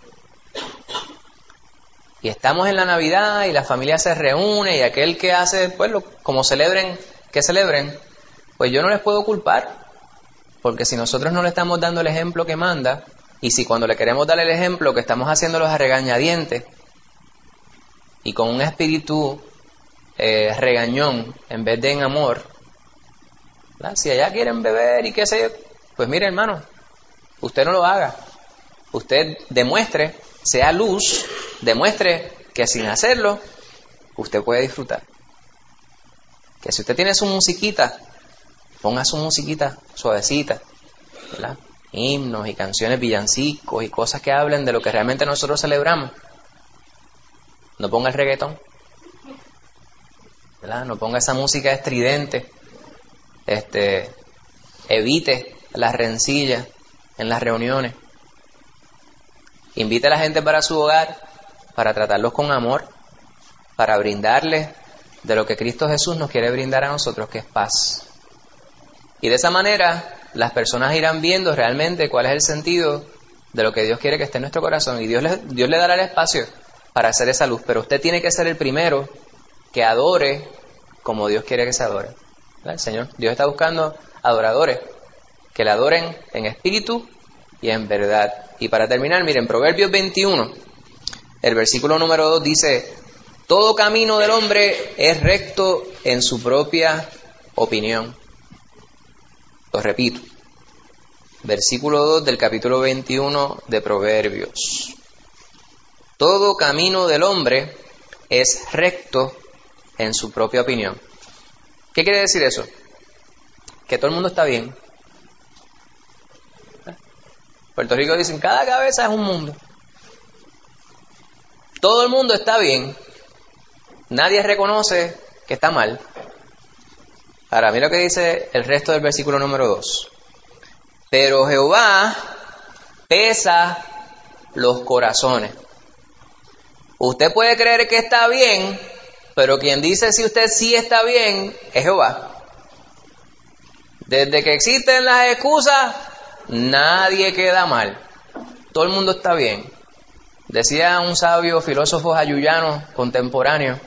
Y estamos en la Navidad y la familia se reúne y aquel que hace, pues lo, como celebren, que celebren, pues yo no les puedo culpar, porque si nosotros no le estamos dando el ejemplo que manda, y si cuando le queremos dar el ejemplo que estamos haciéndolos a regañadientes y con un espíritu Eh, regañón en vez de en amor, ¿verdad? Si allá quieren beber y qué sé yo, pues mire hermano, usted no lo haga, usted demuestre, sea luz, demuestre que sin hacerlo usted puede disfrutar, que si usted tiene su musiquita, ponga su musiquita suavecita, ¿verdad? Himnos y canciones, villancicos y cosas que hablen de lo que realmente nosotros celebramos. No ponga el reggaetón, ¿verdad? No ponga esa música estridente, este, evite las rencillas en las reuniones, invite a la gente para su hogar, para tratarlos con amor, para brindarles de lo que Cristo Jesús nos quiere brindar a nosotros, que es paz. Y de esa manera las personas irán viendo realmente cuál es el sentido de lo que Dios quiere que esté en nuestro corazón, y Dios le, Dios le dará el espacio para hacer esa luz, pero usted tiene que ser el primero que adore como Dios quiere que se adore. ¿Verdad? El Señor, Dios está buscando adoradores que le adoren en espíritu y en verdad. Y para terminar, miren, Proverbios veintiuno, El versículo número dos dice, todo camino del hombre es recto en su propia opinión. Lo repito. Versículo dos del capítulo veintiuno de Proverbios. Todo camino del hombre es recto en su propia opinión. ¿Qué quiere decir eso? Que todo el mundo está bien. Puerto Rico dicen, cada cabeza es un mundo. Todo el mundo está bien. Nadie reconoce que está mal. Ahora, mira lo que dice el resto del versículo número dos. Pero Jehová pesa los corazones. Usted puede creer que está bien, pero quien dice si usted sí está bien es Jehová. Desde que existen las excusas, nadie queda mal. Todo el mundo está bien. Decía un sabio filósofo ayuyano contemporáneo,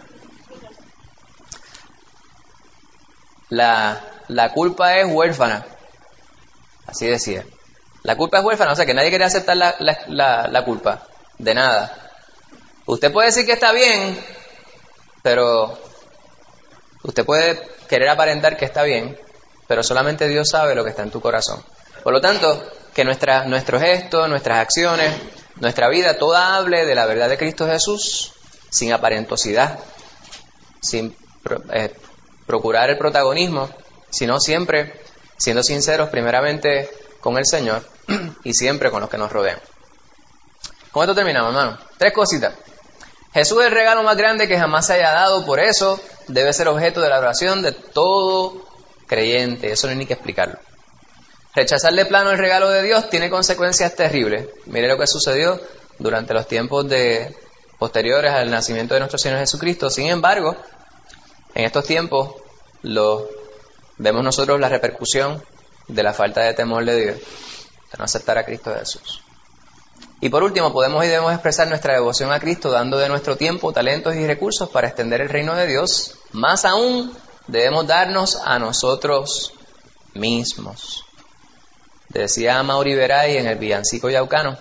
la, la culpa es huérfana. Así decía. La culpa es huérfana, o sea que nadie quiere aceptar la, la, la, la culpa de nada. Usted puede decir que está bien, pero usted puede querer aparentar que está bien, pero solamente Dios sabe lo que está en tu corazón. Por lo tanto, que nuestra, nuestros gestos, nuestras acciones, nuestra vida, toda hable de la verdad de Cristo Jesús, sin aparentosidad, sin eh, procurar el protagonismo, sino siempre siendo sinceros primeramente con el Señor y siempre con los que nos rodean. Con esto terminamos, hermano. Tres cositas. Jesús es el regalo más grande que jamás se haya dado, por eso debe ser objeto de la oración de todo creyente. Eso no hay ni que explicarlo. Rechazar de plano el regalo de Dios tiene consecuencias terribles. Mire lo que sucedió durante los tiempos de posteriores al nacimiento de nuestro Señor Jesucristo. Sin embargo, en estos tiempos lo, vemos nosotros la repercusión de la falta de temor de Dios, de no aceptar a Cristo Jesús. Y por último, podemos y debemos expresar nuestra devoción a Cristo dando de nuestro tiempo, talentos y recursos para extender el reino de Dios. Más aún, debemos darnos a nosotros mismos. Decía Mauri Veray en el villancico yaucano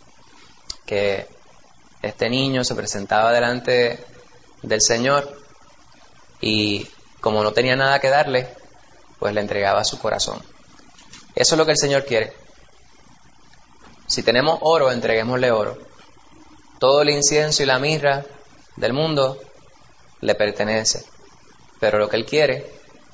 que este niño se presentaba delante del Señor y como no tenía nada que darle, pues le entregaba su corazón. Eso es lo que el Señor quiere. Si tenemos oro, entreguémosle oro. Todo el incienso y la mirra del mundo le pertenece. Pero lo que Él quiere,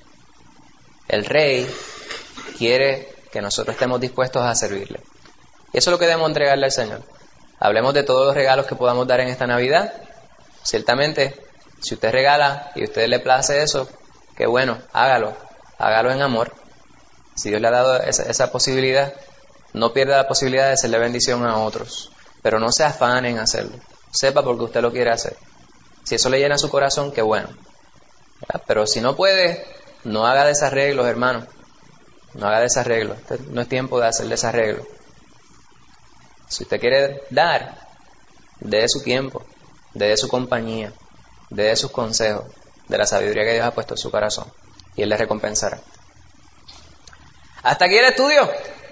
el Rey, quiere que nosotros estemos dispuestos a servirle. Y eso es lo que debemos entregarle al Señor. Hablemos de todos los regalos que podamos dar en esta Navidad. Ciertamente, si usted regala y a usted le place eso, qué bueno, hágalo. Hágalo en amor. Si Dios le ha dado esa, esa posibilidad, no pierda la posibilidad de hacerle bendición a otros. Pero no se afane en hacerlo. Sepa porque usted lo quiere hacer. Si eso le llena su corazón, qué bueno. ¿Verdad? Pero si no puede, no haga desarreglos, hermano. No haga desarreglos. No es tiempo de hacer desarreglos. Si usted quiere dar, dé su tiempo, dé su compañía, dé sus consejos, de la sabiduría que Dios ha puesto en su corazón. Y Él le recompensará. Hasta aquí el estudio.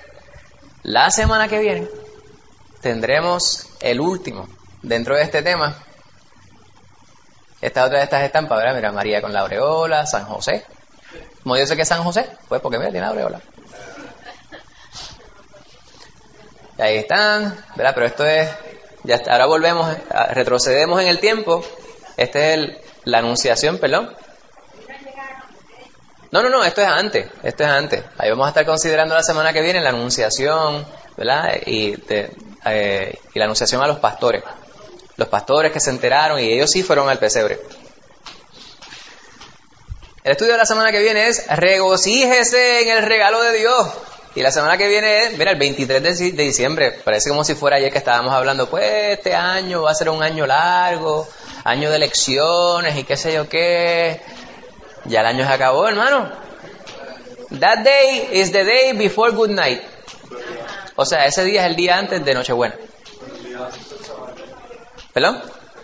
La semana que viene tendremos el último dentro de este tema. Esta otra de estas estampas, ¿verdad? Mira, María con la aureola, San José. ¿Cómo yo sé que es San José? Pues porque mira, tiene aureola. Y ahí están, ¿verdad? Pero esto es, ya está, ahora volvemos, retrocedemos en el tiempo. Este es el, la anunciación, perdón. No, no, no, esto es antes, esto es antes. Ahí vamos a estar considerando la semana que viene la anunciación, ¿verdad? Y, de, eh, y la anunciación a los pastores. Los pastores que se enteraron y ellos sí fueron al pesebre. El estudio de la semana que viene es regocíjese en el regalo de Dios. Y la semana que viene es, mira, el veintitrés de diciembre, parece como si fuera ayer que estábamos hablando, pues este año va a ser un año largo, año de elecciones y qué sé yo qué. Ya el año se acabó, hermano. That day is the day before good night. O sea, ese día es el día antes de Nochebuena. ¿Perdón?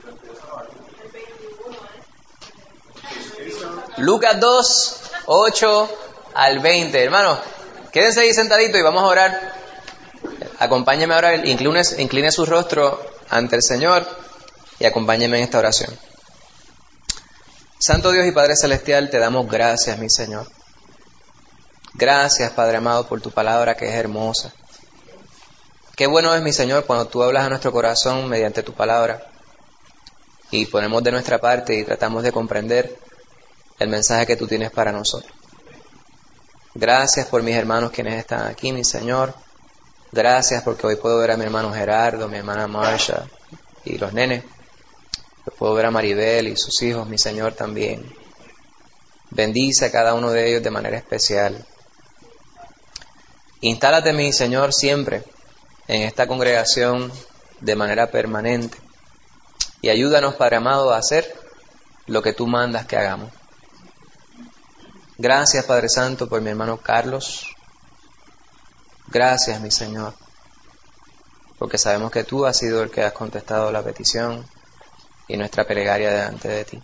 Lucas dos, ocho al veinte. Hermano, quédense ahí sentaditos y vamos a orar. Acompáñeme a orar. Incline, incline su rostro ante el Señor y acompáñenme en esta oración. Santo Dios y Padre Celestial, te damos gracias, mi Señor. Gracias, Padre amado, por tu palabra que es hermosa. Qué bueno es, mi Señor, cuando tú hablas a nuestro corazón mediante tu palabra y ponemos de nuestra parte y tratamos de comprender el mensaje que tú tienes para nosotros. Gracias por mis hermanos quienes están aquí, mi Señor. Gracias porque hoy puedo ver a mi hermano Gerardo, mi hermana Marsha y los nenes. Hoy puedo ver a Maribel y sus hijos, mi Señor, también. Bendice a cada uno de ellos de manera especial. Instálate, mi Señor, siempre en esta congregación de manera permanente. Y ayúdanos, Padre amado, a hacer lo que tú mandas que hagamos. Gracias, Padre Santo, por mi hermano Carlos. Gracias, mi Señor, porque sabemos que tú has sido el que has contestado la petición y nuestra plegaria delante de ti.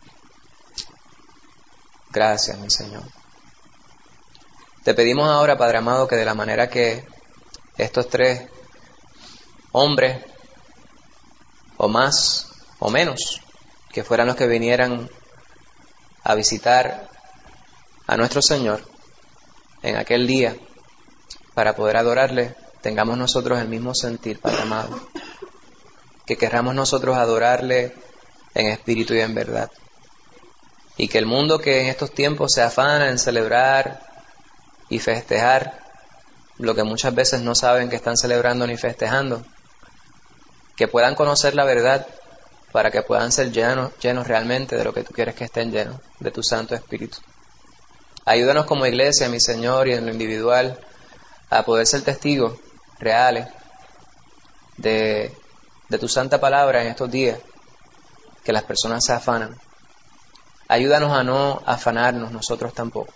Gracias, mi Señor. Te pedimos ahora, Padre amado, que de la manera que estos tres hombres, o más o menos, que fueran los que vinieran a visitar a nuestro Señor en aquel día para poder adorarle, tengamos nosotros el mismo sentir, Padre amado, que querramos nosotros adorarle en espíritu y en verdad, y que el mundo que en estos tiempos se afana en celebrar y festejar lo que muchas veces no saben que están celebrando ni festejando, que puedan conocer la verdad para que puedan ser llenos, llenos realmente de lo que tú quieres que estén llenos, de tu Santo Espíritu. Ayúdanos como iglesia, mi Señor, y en lo individual, a poder ser testigos reales de, de tu santa palabra en estos días, que las personas se afanan. Ayúdanos a no afanarnos nosotros tampoco.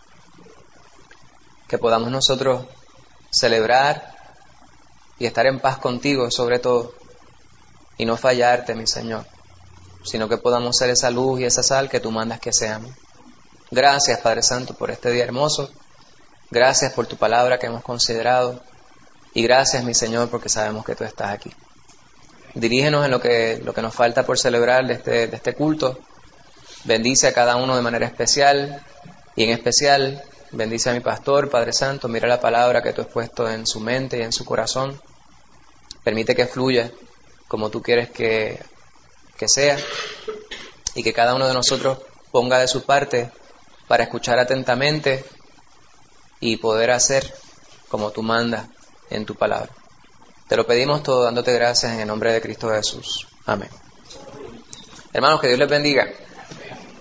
Que podamos nosotros celebrar y estar en paz contigo sobre todo, y no fallarte, mi Señor, sino que podamos ser esa luz y esa sal que tú mandas que seamos. Gracias, Padre Santo, por este día hermoso. Gracias por tu palabra que hemos considerado. Y gracias, mi Señor, porque sabemos que tú estás aquí. Dirígenos en lo que, lo que nos falta por celebrar de este, de este culto. Bendice a cada uno de manera especial. Y en especial, bendice a mi pastor, Padre Santo. Mira la palabra que tú has puesto en su mente y en su corazón. Permite que fluya como tú quieres que, que sea. Y que cada uno de nosotros ponga de su parte para escuchar atentamente y poder hacer como tú mandas en tu palabra. Te lo pedimos todo dándote gracias en el nombre de Cristo Jesús. Amén. Hermanos, que Dios les bendiga.